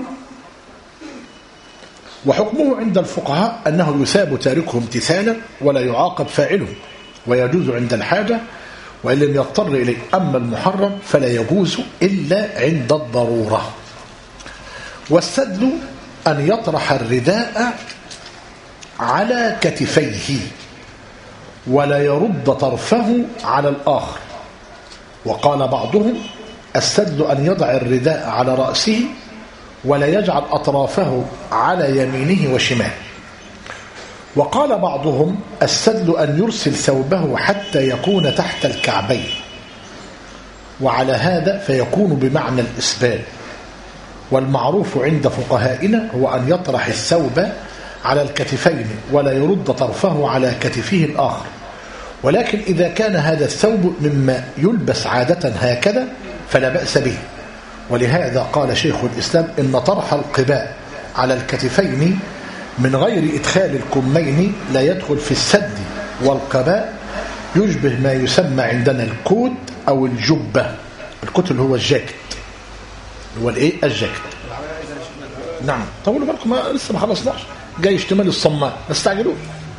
وحكمه عند الفقهاء أنه يثاب تاركه امتثالا ولا يعاقب فاعله، ويجوز عند الحاجة وإن لم يضطر إليه. أما المحرم فلا يجوز إلا عند الضرورة. والسدل أن يطرح الرداء على كتفيه ولا يرد طرفه على الآخر. وقال بعضهم السدل أن يضع الرداء على رأسه ولا يجعل أطرافه على يمينه وشماله. وقال بعضهم السدل أن يرسل ثوبه حتى يكون تحت الكعبين، وعلى هذا فيكون بمعنى الإسبال. والمعروف عند فقهائنا هو أن يطرح الثوب على الكتفين ولا يرد طرفه على كتفه الآخر. ولكن إذا كان هذا الثوب مما يلبس عادة هكذا فلا بأس به. ولهذا قال شيخ الإسلام إن طرح القباء على الكتفين من غير إدخال الكمين لا يدخل في السد. والقباء يشبه ما يسمى عندنا الكوت أو الجبة. الكوت اللي هو الجاكيت، هو الايه الجاكيت. نعم طولوا بالكم ما لسه ما خلصناش، جاي اشتمال الصماء استعجلوا.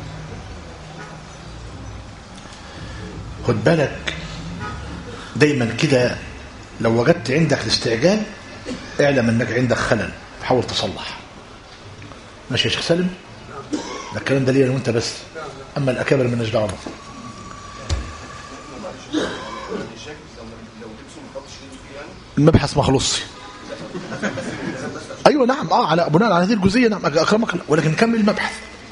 خد بالك دايما كده، لو وجدت عندك الاستعجال اعلم انك عندك خلل، حاول تصلح. ماشي يا شيخ سالم؟ ده الكلام ده ليا انا وانت بس، اما الاكابر مالناش دعوه. المبحث ما خلصش. ايوه نعم اه على بناء على هذه الجزئيه نعم اكرمك، ولكن نكمل المبحث.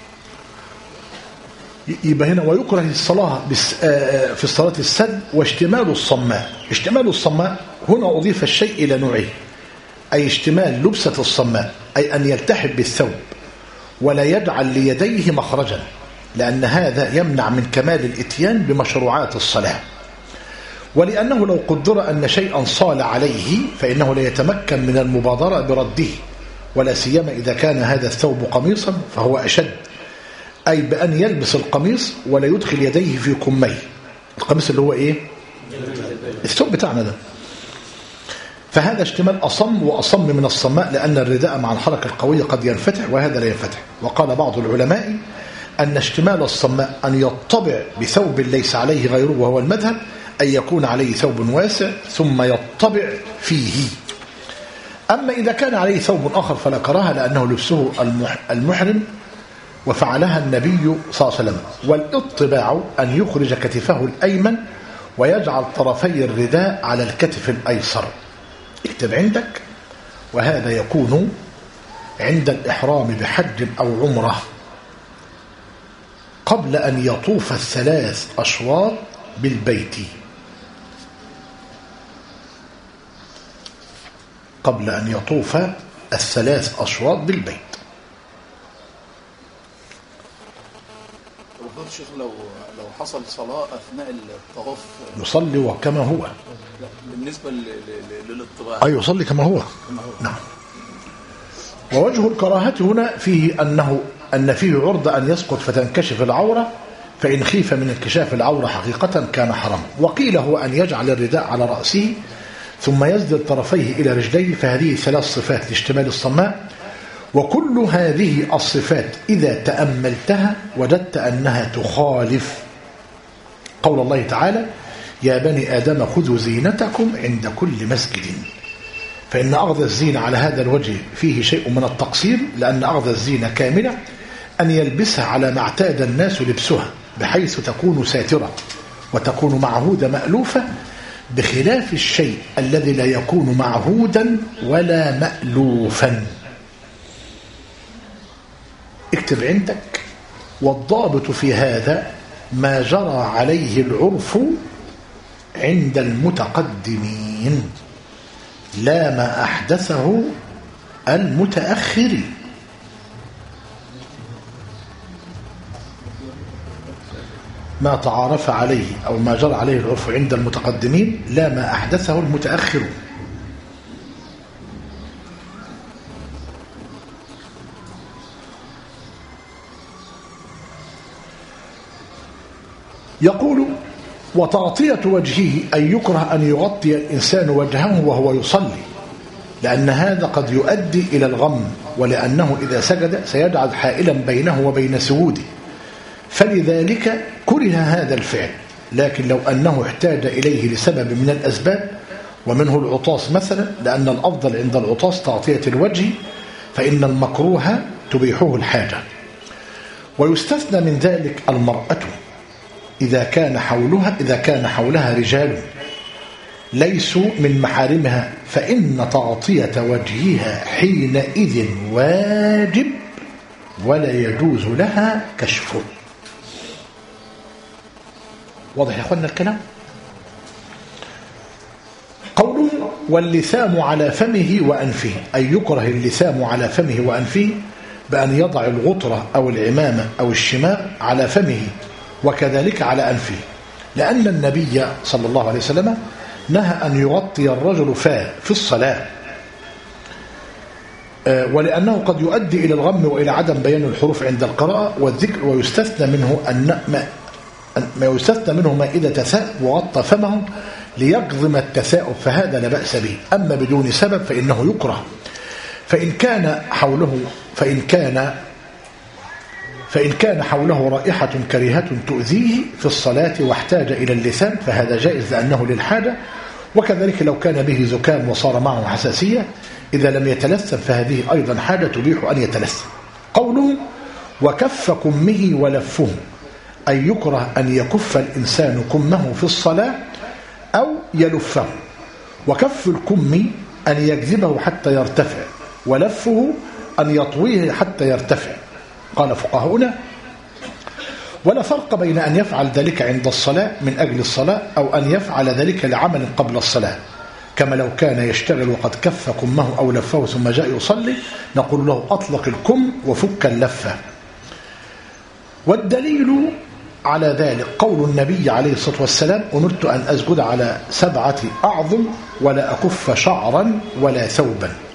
يبقى هنا ويكره الصلاه في الصلاه السد واشتمال الصماء. اشتمال الصماء هنا اضيف الشيء الى نوعه، اي اشتمال لبسه الصماء، اي ان يلتحف بالثوب ولا يجعل ليديه مخرجا، لان هذا يمنع من كمال الاتيان بمشروعات الصلاه. ولأنه لو قدر أن شيئا صال عليه فإنه لا يتمكن من المبادرة برده، ولا سيما إذا كان هذا الثوب قميصا فهو أشد، أي بأن يلبس القميص ولا يدخل يديه في كميه. القميص اللي هو إيه؟ الثوب بتاعنا ده. فهذا اشتمال أصم وأصم من الصماء، لأن الرداء مع الحركة القوية قد ينفتح وهذا لا ينفتح. وقال بعض العلماء أن اشتمال الصماء أن يطبع بثوب ليس عليه غيره، وهو المذهب، أن يكون عليه ثوب واسع ثم يطبع فيه. أما إذا كان عليه ثوب آخر فلا كراهة، لأنه لبسه المحرم وفعلها النبي صلى الله عليه وسلم. والاطباع أن يخرج كتفه الأيمن ويجعل طرفي الرداء على الكتف الأيسر. اكتب عندك. وهذا يكون عند الإحرام بحج أو عمرة قبل أن يطوف الثلاث أشواط بالبيت، قبل أن يطوف الثلاث أشواط بالبيت. الشيخ لو لو حصل صلاة أثناء الطواف يصلي وكما هو. لا بالنسبة للاطباع أي يصلي كما هو. نعم. ووجه الكراهة هنا فيه أنه أن فيه عرض أن يسقط فتنكشف العورة، فإن خيف من انكشاف العورة حقيقة كان حرام. وقيل هو أن يجعل الرداء على رأسه ثم يسدل طرفيه إلى رجليه، فهذه ثلاث صفات لاشتمال الصماء. وكل هذه الصفات إذا تأملتها وجدت أنها تخالف قول الله تعالى: يا بني آدم خذوا زينتكم عند كل مسجد. فإن أخذ الزينة على هذا الوجه فيه شيء من التقصير، لأن أخذ الزينة كاملة أن يلبسها على ما اعتاد الناس لبسها، بحيث تكون ساترة وتكون معهودة مألوفة، بخلاف الشيء الذي لا يكون معهودا ولا مألوفا. اكتب عندك. والضابط في هذا ما جرى عليه العرف عند المتقدمين، لا ما أحدثه المتأخرين. ما تعارف عليه أو ما جرى عليه العرف عند المتقدمين، لا ما أحدثه المتأخرون. يقول: وتغطية وجهه أن يكره أن يغطي الإنسان وجهه وهو يصلي، لأن هذا قد يؤدي إلى الغم، ولأنه إذا سجد سيجعل حائلا بينه وبين سجوده، فلذلك كره هذا الفعل. لكن لو أنه احتاج إليه لسبب من الأسباب، ومنه العطاس مثلا، لأن الأفضل عند العطاس تغطية الوجه، فإن المكروه تبيحه الحاجة. ويستثنى من ذلك المرأة إذا كان حولها إذا كان حولها رجال ليسوا من محارمها، فإن تغطية وجهها حينئذ واجب ولا يجوز لها كشفه. واضح يا أخوانا الكلام؟ قوله: واللثام على فمه وأنفه، أي يكره اللثام على فمه وأنفه بأن يضع الغطرة أو العمامة أو الشماغ على فمه وكذلك على أنفه، لأن النبي صلى الله عليه وسلم نهى أن يغطي الرجل فاه في الصلاة، ولأنه قد يؤدي إلى الغم وإلى عدم بيان الحروف عند القراءة والذكر. ويستثنى منه أن ما, ما يستثنى منه ما إذا تثاءب وغطى فمه ليقضم التثاؤب، فهذا لا بأس به. أما بدون سبب فإنه يكره. فإن كان حوله فإن كان فإن كان حوله رائحة كريهة تؤذيه في الصلاة واحتاج إلى اللسان فهذا جائز لأنه للحاجة. وكذلك لو كان به زكام وصار معه حساسية إذا لم يتلثم فهذه أيضا حاجة تبيح أن يتلثم. قوله: وكف كمه ولفه، أي يكره أن يكف الإنسان كمه في الصلاة أو يلفه. وكف الكم أن يجذبه حتى يرتفع، ولفه أن يطويه حتى يرتفع. قال فقهاؤنا: ولا فرق بين أن يفعل ذلك عند الصلاة من أجل الصلاة أو أن يفعل ذلك لعمل قبل الصلاة، كما لو كان يشتغل وقد كف كمه أو لفه ثم جاء يصلي نقول له: أطلق الكم وفك اللفة. والدليل على ذلك قول النبي عليه الصلاة والسلام: أمرت أن أسجد على سبعة أعظم ولا أكف شعرا ولا ثوبا.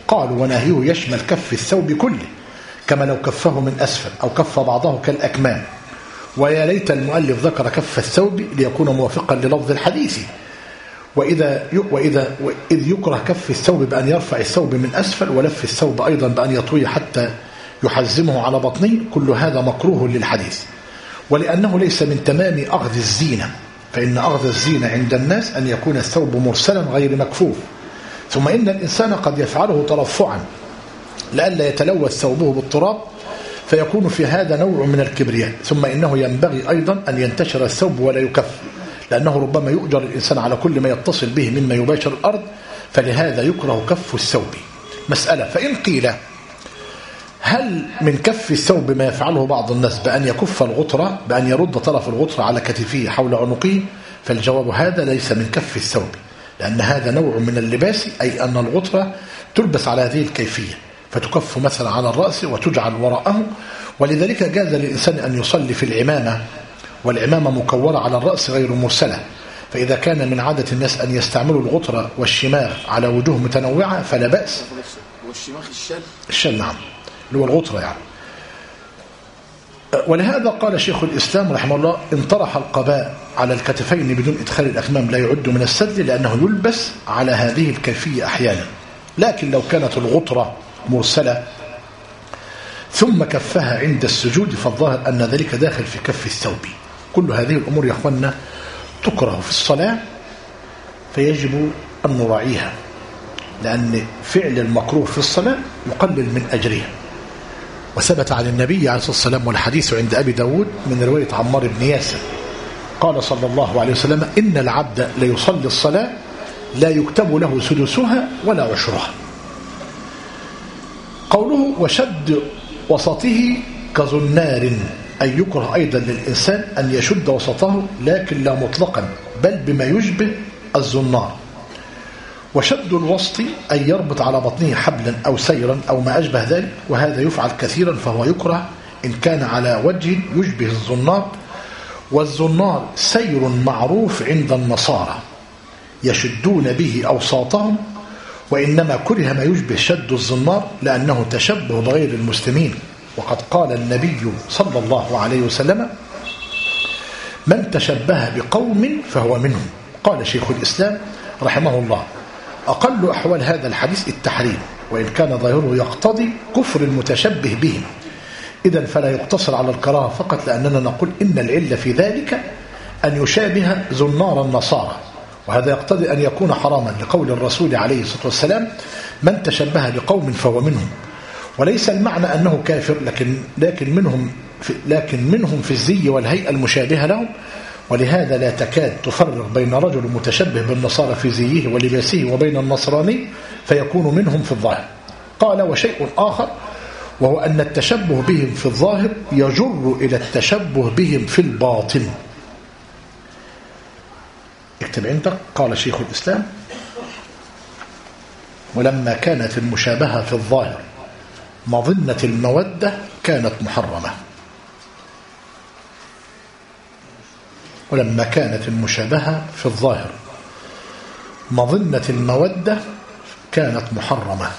قالوا ونهيه يشمل كف الثوب كله كما لو كفه من أسفل أو كف بعضه كالأكمام. ويا ليت المؤلف ذكر كف الثوب ليكون موافقا للفظ الحديث. وإذا وإذا وإذ يكره كف الثوب بأن يرفع الثوب من أسفل، ولف الثوب أيضا بأن يطوي حتى يحزمه على بطنه، كل هذا مكروه للحديث. ولأنه ليس من تمام أخذ الزينة، فإن أخذ الزينة عند الناس أن يكون الثوب مرسلا غير مكفوف. ثم إن الإنسان قد يفعله ترفعا لئلا يتلوث ثوبه بالتراب، فيكون في هذا نوع من الكبرياء. ثم إنه ينبغي أيضا أن ينتشر الثوب ولا يكف، لأنه ربما يؤجر الإنسان على كل ما يتصل به مما يباشر الأرض، فلهذا يكره كف الثوب. مسألة: فإن قيل هل من كف الثوب ما يفعله بعض الناس بأن يكف الغطرة، بأن يرد طرف الغطرة على كتفه حول عنقه؟ فالجواب: هذا ليس من كف الثوب، لأن هذا نوع من اللباس، أي أن الغطرة تلبس على هذه الكيفية، فتكف مثلا على الرأس وتجعل وراءه. ولذلك جاز للإنسان أن يصلي في العمامة، والعمامة مكورة على الرأس غير مرسلة، فإذا كان من عادة الناس أن يستعملوا الغطرة والشماغ على وجوه متنوعة فلا بأس. والشماغ الشل الشل نعم، اللي هو الغطرة يعني. ولهذا قال شيخ الإسلام رحمه الله: إن طرح القباء على الكتفين بدون إدخال الأكمام لا يعد من السدل، لأنه يلبس على هذه الكيفية أحيانا. لكن لو كانت الغطرة مرسلة ثم كفها عند السجود فالظاهر أن ذلك داخل في كف الثوب. كل هذه الأمور يا أخوانا تكره في الصلاة، فيجب أن نراعيها، لأن فعل المكروه في الصلاة يقلل من أجرها. وثبت عن النبي عليه الصلاة والسلام، والحديث عند أبي داود من رواية عمار بن ياسر، قال صلى الله عليه وسلم: إن العبد ليصلي الصلاة لا يكتب له سدسها ولا عشرها. قوله وشد وسطه كزنار، أي يكره أيضا للإنسان أن يشد وسطه، لكن لا مطلقا، بل بما يشبه الزنار. وشد الوسط أن يربط على بطنه حبلا أو سيرا أو ما أشبه ذلك، وهذا يفعل كثيرا، فهو يكره إن كان على وجه يشبه الزنار. والزنار سير معروف عند النصارى يشدون به أوساطهم، وإنما كره ما يشبه شد الزنار لأنه تشبه بغير المسلمين. وقد قال النبي صلى الله عليه وسلم: من تشبه بقوم فهو منهم. قال شيخ الإسلام رحمه الله: أقل أحوال هذا الحديث التحريم، وإن كان ظاهره يقتضي كفر المتشبه بهم. إذن فلا يقتصر على الكراهة فقط، لأننا نقول إن العلة في ذلك أن يشابه زنار النصارى، وهذا يقتضي أن يكون حراما لقول الرسول عليه الصلاة والسلام: من تشبه بقوم فهو منهم. وليس المعنى أنه كافر، لكن لكن منهم في لكن منهم في الزي والهيئة المشابهة لهم. ولهذا لا تكاد تفرق بين رجل متشبه بالنصارى في زيه ولباسه وبين النصراني فيكون منهم في الظاهر. قال: وشيء آخر، وهو أن التشبه بهم في الظاهر يجر إلى التشبه بهم في الباطن. اكتب عندك. قال شيخ الإسلام: ولما كانت المشابهة في الظاهر مظنة المودة كانت محرمة. ولما كانت المشابهة في الظاهر مظنة المودة كانت محرمة.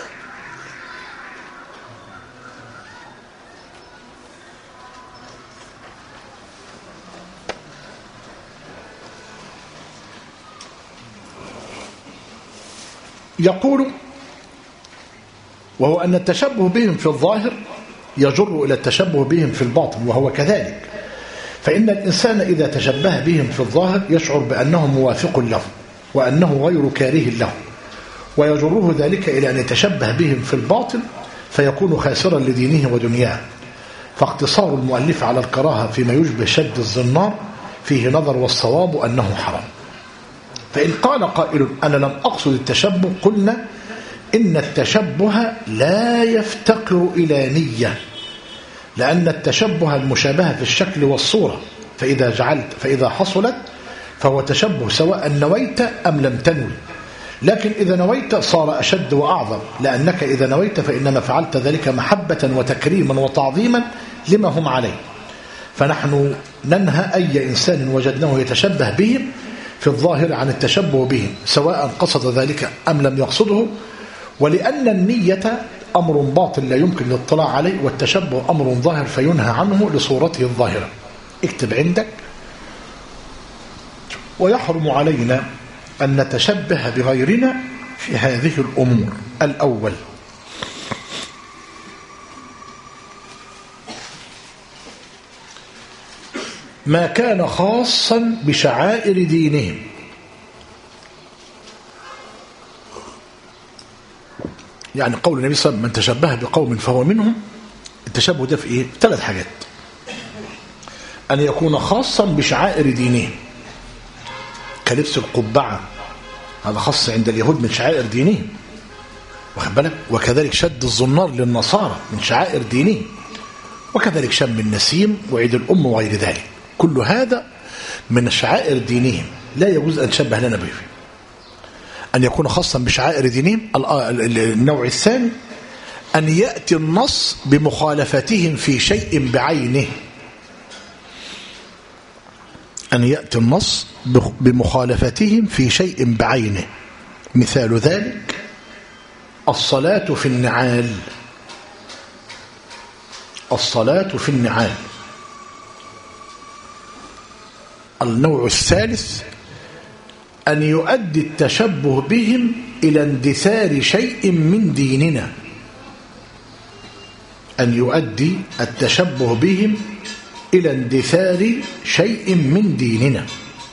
يقول: وهو أن التشبه بهم في الظاهر يجر إلى التشبه بهم في الباطن، وهو كذلك. فإن الإنسان إذا تشبه بهم في الظاهر يشعر بأنه موافق له وأنه غير كاره له، ويجره ذلك إلى أن يتشبه بهم في الباطن فيكون خاسرا لدينه ودنياه. فاقتصار المؤلف على الكراهة فيما يشبه شد الزنار فيه نظر، والصواب أنه حرام. فإن قال قائل: أنا لم أقصد التشبه، قلنا إن التشبه لا يفتقر إلى نية، لأن التشبه المشابهة في الشكل والصورة، فإذا جعلت فإذا حصلت فهو تشبه سواء نويت أم لم تنوي. لكن إذا نويت صار أشد وأعظم، لأنك إذا نويت فإنما فعلت ذلك محبة وتكريما وتعظيما لما هم عليه. فنحن ننهى أي إنسان وجدناه يتشبه بهم في الظاهر عن التشبه بهم، سواء قصد ذلك أم لم يقصده. ولأن النية أمر باطل لا يمكن الاطلاع عليه، والتشبه أمر ظاهر فينهى عنه لصورته الظاهرة. اكتب عندك: ويحرم علينا أن نتشبه بغيرنا في هذه الأمور. الأول: ما كان خاصا بشعائر دينهم، يعني قول النبي صلى الله عليه وسلم: من تشبه بقوم فهو منهم. التشبه ده في ايه؟ ثلاث حاجات: أن يكون خاصا بشعائر دينهم كلبس القبعة، هذا خاص عند اليهود من شعائر دينهم، واخد بالك؟ وكذلك شد الزنار للنصارى من شعائر دينهم، وكذلك شم النسيم وعيد الأم وغير ذلك، كل هذا من شعائر دينهم لا يجوز أن تشبه لنا به. أن يكون خاصا بشعائر دينهم. النوع الثاني: أن يأتي النص بمخالفتهم في شيء بعينه، أن يأتي النص بمخالفتهم في شيء بعينه. مثال ذلك: الصلاة في النعال، الصلاة في النعال. النوع الثالث: أن يؤدي التشبه بهم إلى اندثار شيء من ديننا، أن يؤدي التشبه بهم إلى اندثار شيء من ديننا.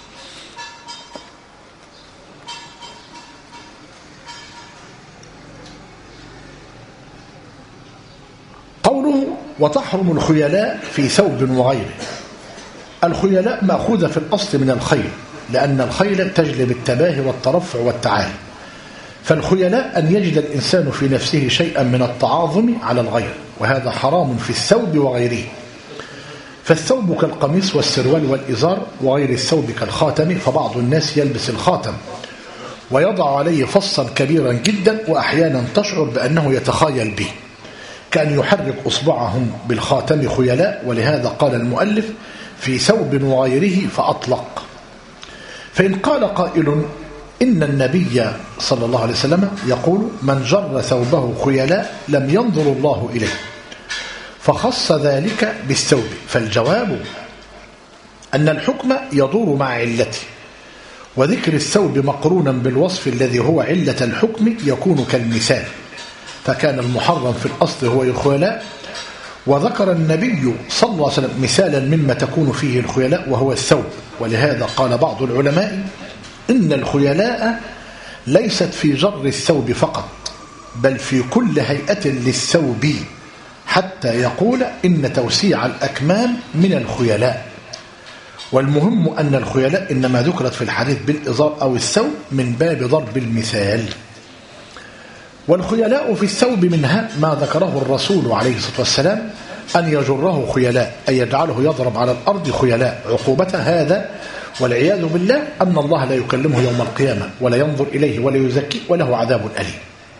قوله: وتحرم الخيلاء في ثوب وغيره. الخيلاء مأخوذة في الأصل من الخيل، لأن الخيل تجلب التباهي والترفع والتعالي، فالخيلاء أن يجد الإنسان في نفسه شيئا من التعاظم على الغير، وهذا حرام في الثوب وغيره. فالثوب كالقميص والسروال والإزار، وغير الثوب كالخاتم، فبعض الناس يلبس الخاتم ويضع عليه فصا كبيرا جدا، وأحيانا تشعر بأنه يتخايل به، كأن يحرك أصبعهم بالخاتم خيلاء. ولهذا قال المؤلف: في ثوب وغيره فأطلق. فإن قال قائل: إن النبي صلى الله عليه وسلم يقول: من جر ثوبه خيلاء لم ينظر الله إليه، فخص ذلك بالثوب، فالجواب أن الحكم يدور مع علته، وذكر الثوب مقرونا بالوصف الذي هو علة الحكم يكون كالمثال، فكان المحرم في الأصل هو الخيلاء، وذكر النبي صلى الله عليه وسلم مثالا مما تكون فيه الخيلاء وهو الثوب. ولهذا قال بعض العلماء: إن الخيلاء ليست في جر الثوب فقط، بل في كل هيئة للثوب، حتى يقول إن توسيع الأكمام من الخيلاء. والمهم أن الخيلاء إنما ذكرت في الحديث بالإزار أو الثوب من باب ضرب المثال. والخيلاء في الثوب منها ما ذكره الرسول عليه الصلاة والسلام: أن يجره خيلاء، أن يجعله يضرب على الأرض خيلاء. عقوبة هذا والعياذ بالله أن الله لا يكلمه يوم القيامة، ولا ينظر إليه، ولا يزكيه، وله عذاب أليم.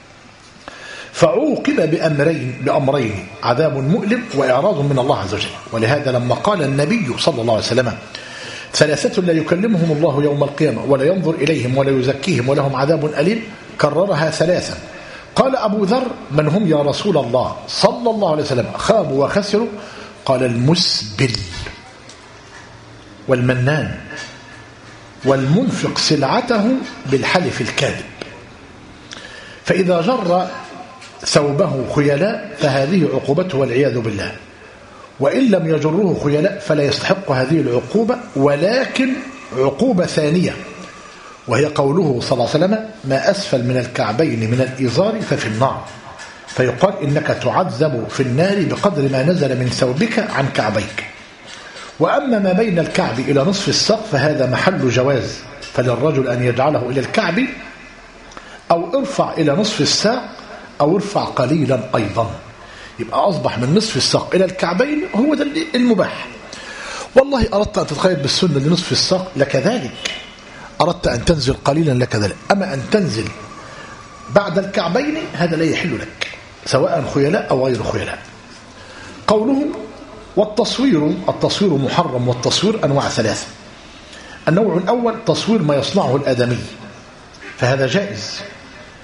فعوقب بأمرين بأمرين عذاب مؤلم وإعراض من الله عز وجل. ولهذا لما قال النبي صلى الله عليه وسلم: ثلاثة لا يكلمهم الله يوم القيامة ولا ينظر إليهم ولا يزكيهم ولهم عذاب أليم، كررها ثلاثا. قال أبو ذر: من هم يا رسول الله صلى الله عليه وسلم؟ خابوا وخسروا. قال: المسبل والمنان والمنفق سلعته بالحلف الكاذب. فإذا جر ثوبه خيلاء فهذه عقوبته والعياذ بالله، وإن لم يجره خيلاء فلا يستحق هذه العقوبة، ولكن عقوبة ثانية، وهي قوله صلى الله عليه وسلم: ما أسفل من الكعبين من الإزار ففي النار. فيقال: إنك تعذب في النار بقدر ما نزل من ثوبك عن كعبيك. وأما ما بين الكعب إلى نصف الساق فهذا محل جواز، فللرجل أن يجعله إلى الكعب، أو ارفع إلى نصف الساق، أو ارفع قليلا أيضا. يبقى أصبح من نصف الساق إلى الكعبين هو ده المباح. والله أردت أن تتخيل بالسنة لنصف الساق لكذلك، أردت أن تنزل قليلا لكذلك. أما أن تنزل بعد الكعبين هذا لا يحل لك، سواء خيلاء أو غير خيلاء. قوله: والتصوير، التصوير محرم، والتصوير أنواع ثلاثة. النوع الأول تصوير ما يصنعه الآدمي، فهذا جائز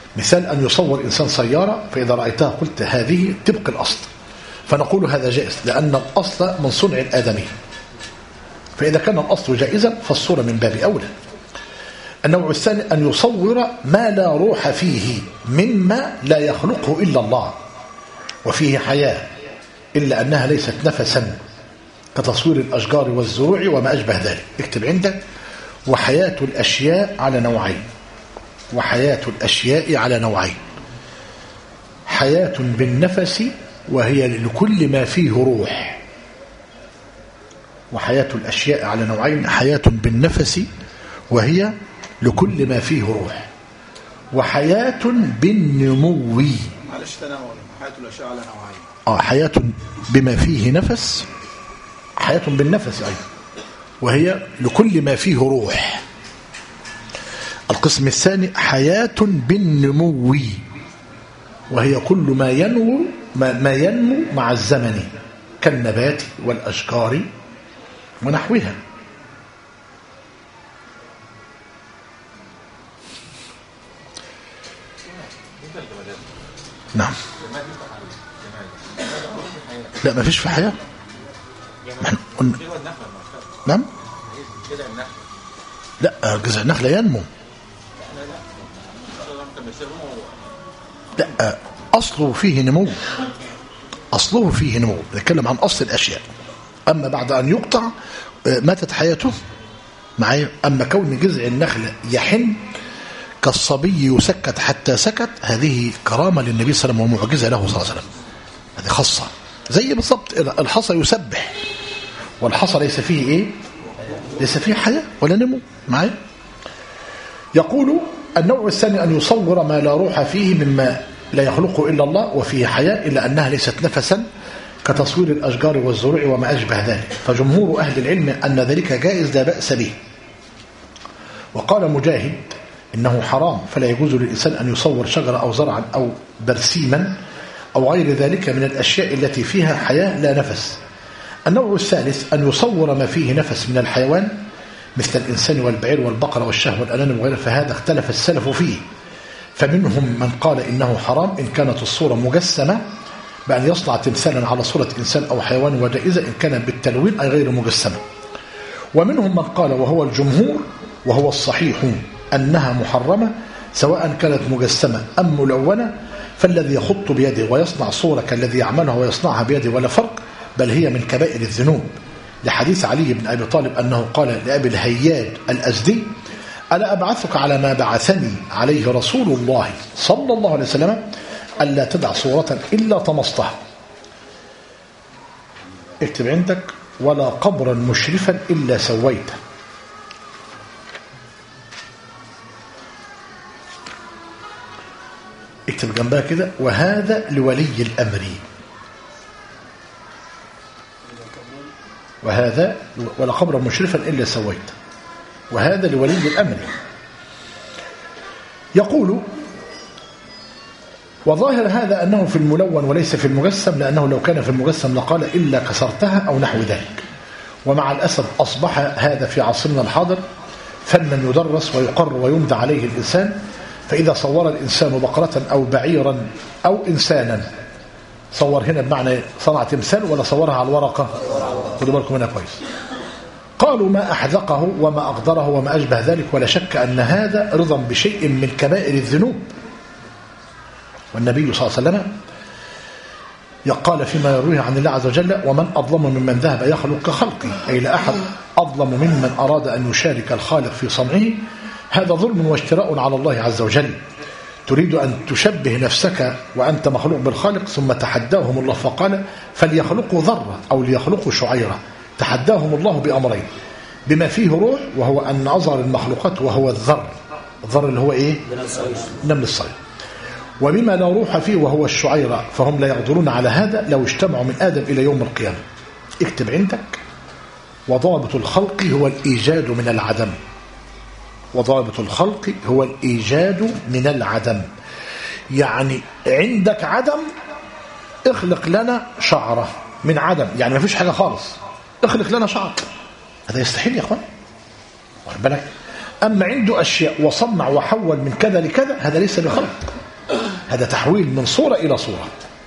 مثال أن يصور إنسان سيارة فإذا رأيتها قلت هذه طبق الأصل، فنقول هذا جائز لأن الأصل من صنع الآدمي، فإذا كان الأصل جائزا فالصورة من باب أولى. النوع الثاني أن يصور ما لا روح فيه مما لا يخلقه إلا الله وفيه حياة إلا أنها ليست نفسا كتصوير الأشجار والزروع وما أشبه ذلك. اكتب عندك: وحياة الأشياء على نوعين. وحياة الأشياء على نوعين: حياة بالنفس وهي لكل ما فيه روح. وحياة الأشياء على نوعين: حياة بالنفس وهي لكل ما فيه روح، وحياة بالنمو. معلش تناول حياة الأشياء على نوعين. آه حياة بما فيه نفس، حياة بالنفس أيضا وهي لكل ما فيه روح. القسم الثاني حياة بالنمو وهي كل ما ينمو ما ينمو مع الزمن كالنبات والأشجار ونحوها. نعم. لا ما فيش في حياة. نعم. لا جذع النخلة ينمو. لا أصله فيه نمو، أصله فيه نمو. نتكلم عن أصل الأشياء. أما بعد أن يقطع ماتت حياته معايا. أما كون جذع النخلة يحن كالصبي يسكت حتى سكت، هذه كرامة للنبي صلى الله عليه وسلم ومعجزة له صلى الله عليه وسلم، هذه خاصة. زي بالضبط الحصى يسبح والحصى ليس فيه إيه؟ ليس فيه حياة ولا نمو معايا. يقول النوع الثاني أن يصور ما لا روح فيه مما لا يخلقه إلا الله وفيه حياة إلا أنها ليست نفسا كتصوير الأشجار والزروع وما أشبه ذلك. فجمهور أهل العلم أن ذلك جائز لا بأس به. وقال مجاهد إنه حرام، فلا يجوز للإنسان أن يصور شجرة أو زرعا أو برسيما أو غير ذلك من الأشياء التي فيها حياة لا نفس. النوع الثالث أن يصور ما فيه نفس من الحيوان مثل الإنسان والبعير والبقرة والشاه والأنام وغيره، فهذا اختلف السلف فيه، فمنهم من قال إنه حرام إن كانت الصورة مجسمة بأن يصنع تمثالا على صورة إنسان أو حيوان، وجائزة إن كان بالتلوين أي غير مجسمة. ومنهم من قال وهو الجمهور وهو الصحيح أنها محرمة سواء كانت مجسمة أم ملونة، فالذي يخط بيده ويصنع صورة كالذي يعملها ويصنعها بيده ولا فرق، بل هي من كبائر الذنوب، لحديث علي بن أبي طالب أنه قال لأبي الهياد الأزدي: ألا أبعثك على ما بعثني عليه رسول الله صلى الله عليه وسلم ألا تدع صورة إلا طمستها. اكتب عندك: ولا قبرا مشرفا إلا سويته. اكتب جنبها كده: وهذا لولي الأمر. وهذا ولا قبرا مشرفا إلا سويته، وهذا لولي الأمر. يقول: وظاهر هذا أنه في الملون وليس في المجسم، لأنه لو كان في المجسم لقال إلا كسرتها أو نحو ذلك. ومع الأسف أصبح هذا في عصرنا الحاضر فنا يدرس ويقر ويمدى عليه الإنسان. فإذا صور الإنسان بقرة أو بعيرا أو إنسانا، صور هنا بمعنى صنع تمثال ولا صورها على الورقة؟ خدوا بالكم منها كويس. قالوا ما أحذقه وما أقدره وما أشبه ذلك، ولا شك أن هذا رضا بشيء من كبائر الذنوب. والنبي صلى الله عليه وسلم يقال فيما يرويه عن الله عز وجل: ومن أظلم ممن ذهب يخلق كخلقه، أي لا أحد أظلم ممن أراد أن يشارك الخالق في صنعه، هذا ظلم واشتراء على الله عز وجل. تريد أن تشبه نفسك وأنت مخلوق بالخالق، ثم تحداهم الله فقال: فليخلقوا ذرة أو ليخلقوا شعيرة. تحداهم الله بأمرين: بما فيه روح وهو أن أصغر المخلوقات وهو الذر، الذر اللي هو إيه؟ نمل الصغير. وبما لا روح فيه وهو الشعيرة، فهم لا يقدرون على هذا لو اجتمعوا من آدم إلى يوم القيامة. اكتب عندك: وضابط الخلق هو الإيجاد من العدم. وضابط الخلق هو الإيجاد من العدم، يعني عندك عدم اخلق لنا شعرة من عدم، يعني ما فيش حاجة خالص اخلق لنا شعر. هذا يستحيل يا أخوان، واخد بالك؟ أما عنده أشياء وصنع وحول من كذا لكذا، هذا ليس بخلق، هذا تحويل من صورة إلى صورة.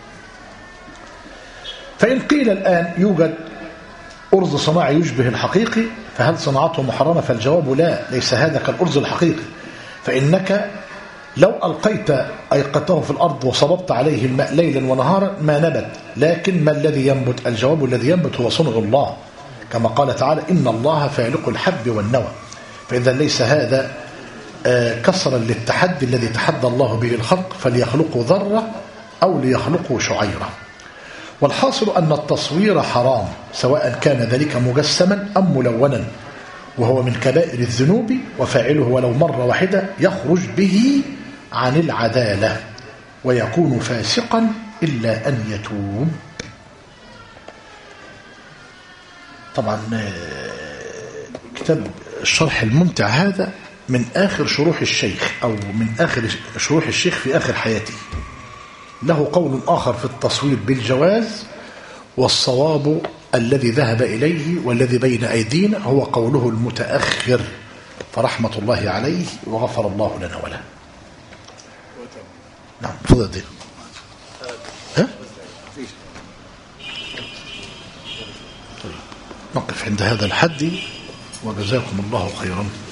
فإن قيل الآن يوجد أرز صناعي يشبه الحقيقي فهل صناعته محرمة؟ فالجواب لا، ليس هذا كالأرز الحقيقي، فإنك لو ألقيت أيقته في الأرض وصببت عليه الماء ليلا ونهارا ما نبت، لكن ما الذي ينبت؟ الجواب الذي ينبت هو صنع الله، كما قال تعالى إن الله فالق الحب والنوى. فإذا ليس هذا كسرا للتحدي الذي تحدى الله به الخلق فليخلقوا ذرة أو ليخلقوا شعيرة. والحاصل أن التصوير حرام سواء كان ذلك مجسما أم ملونا، وهو من كبائر الذنوب، وفاعله ولو مرة واحدة يخرج به عن العدالة ويكون فاسقا إلا أن يتوب. طبعا كتاب الشرح الممتع هذا من آخر شروح الشيخ أو من آخر شروح الشيخ في آخر حياته. له قول آخر في التصوير بالجواز، والصواب الذي ذهب إليه والذي بين أيدينا هو قوله المتأخر، فرحمة الله عليه وغفر الله لنا وله. نعم فضل دي. ها؟ طيب نقف عند هذا الحد وجزاكم الله خيرا.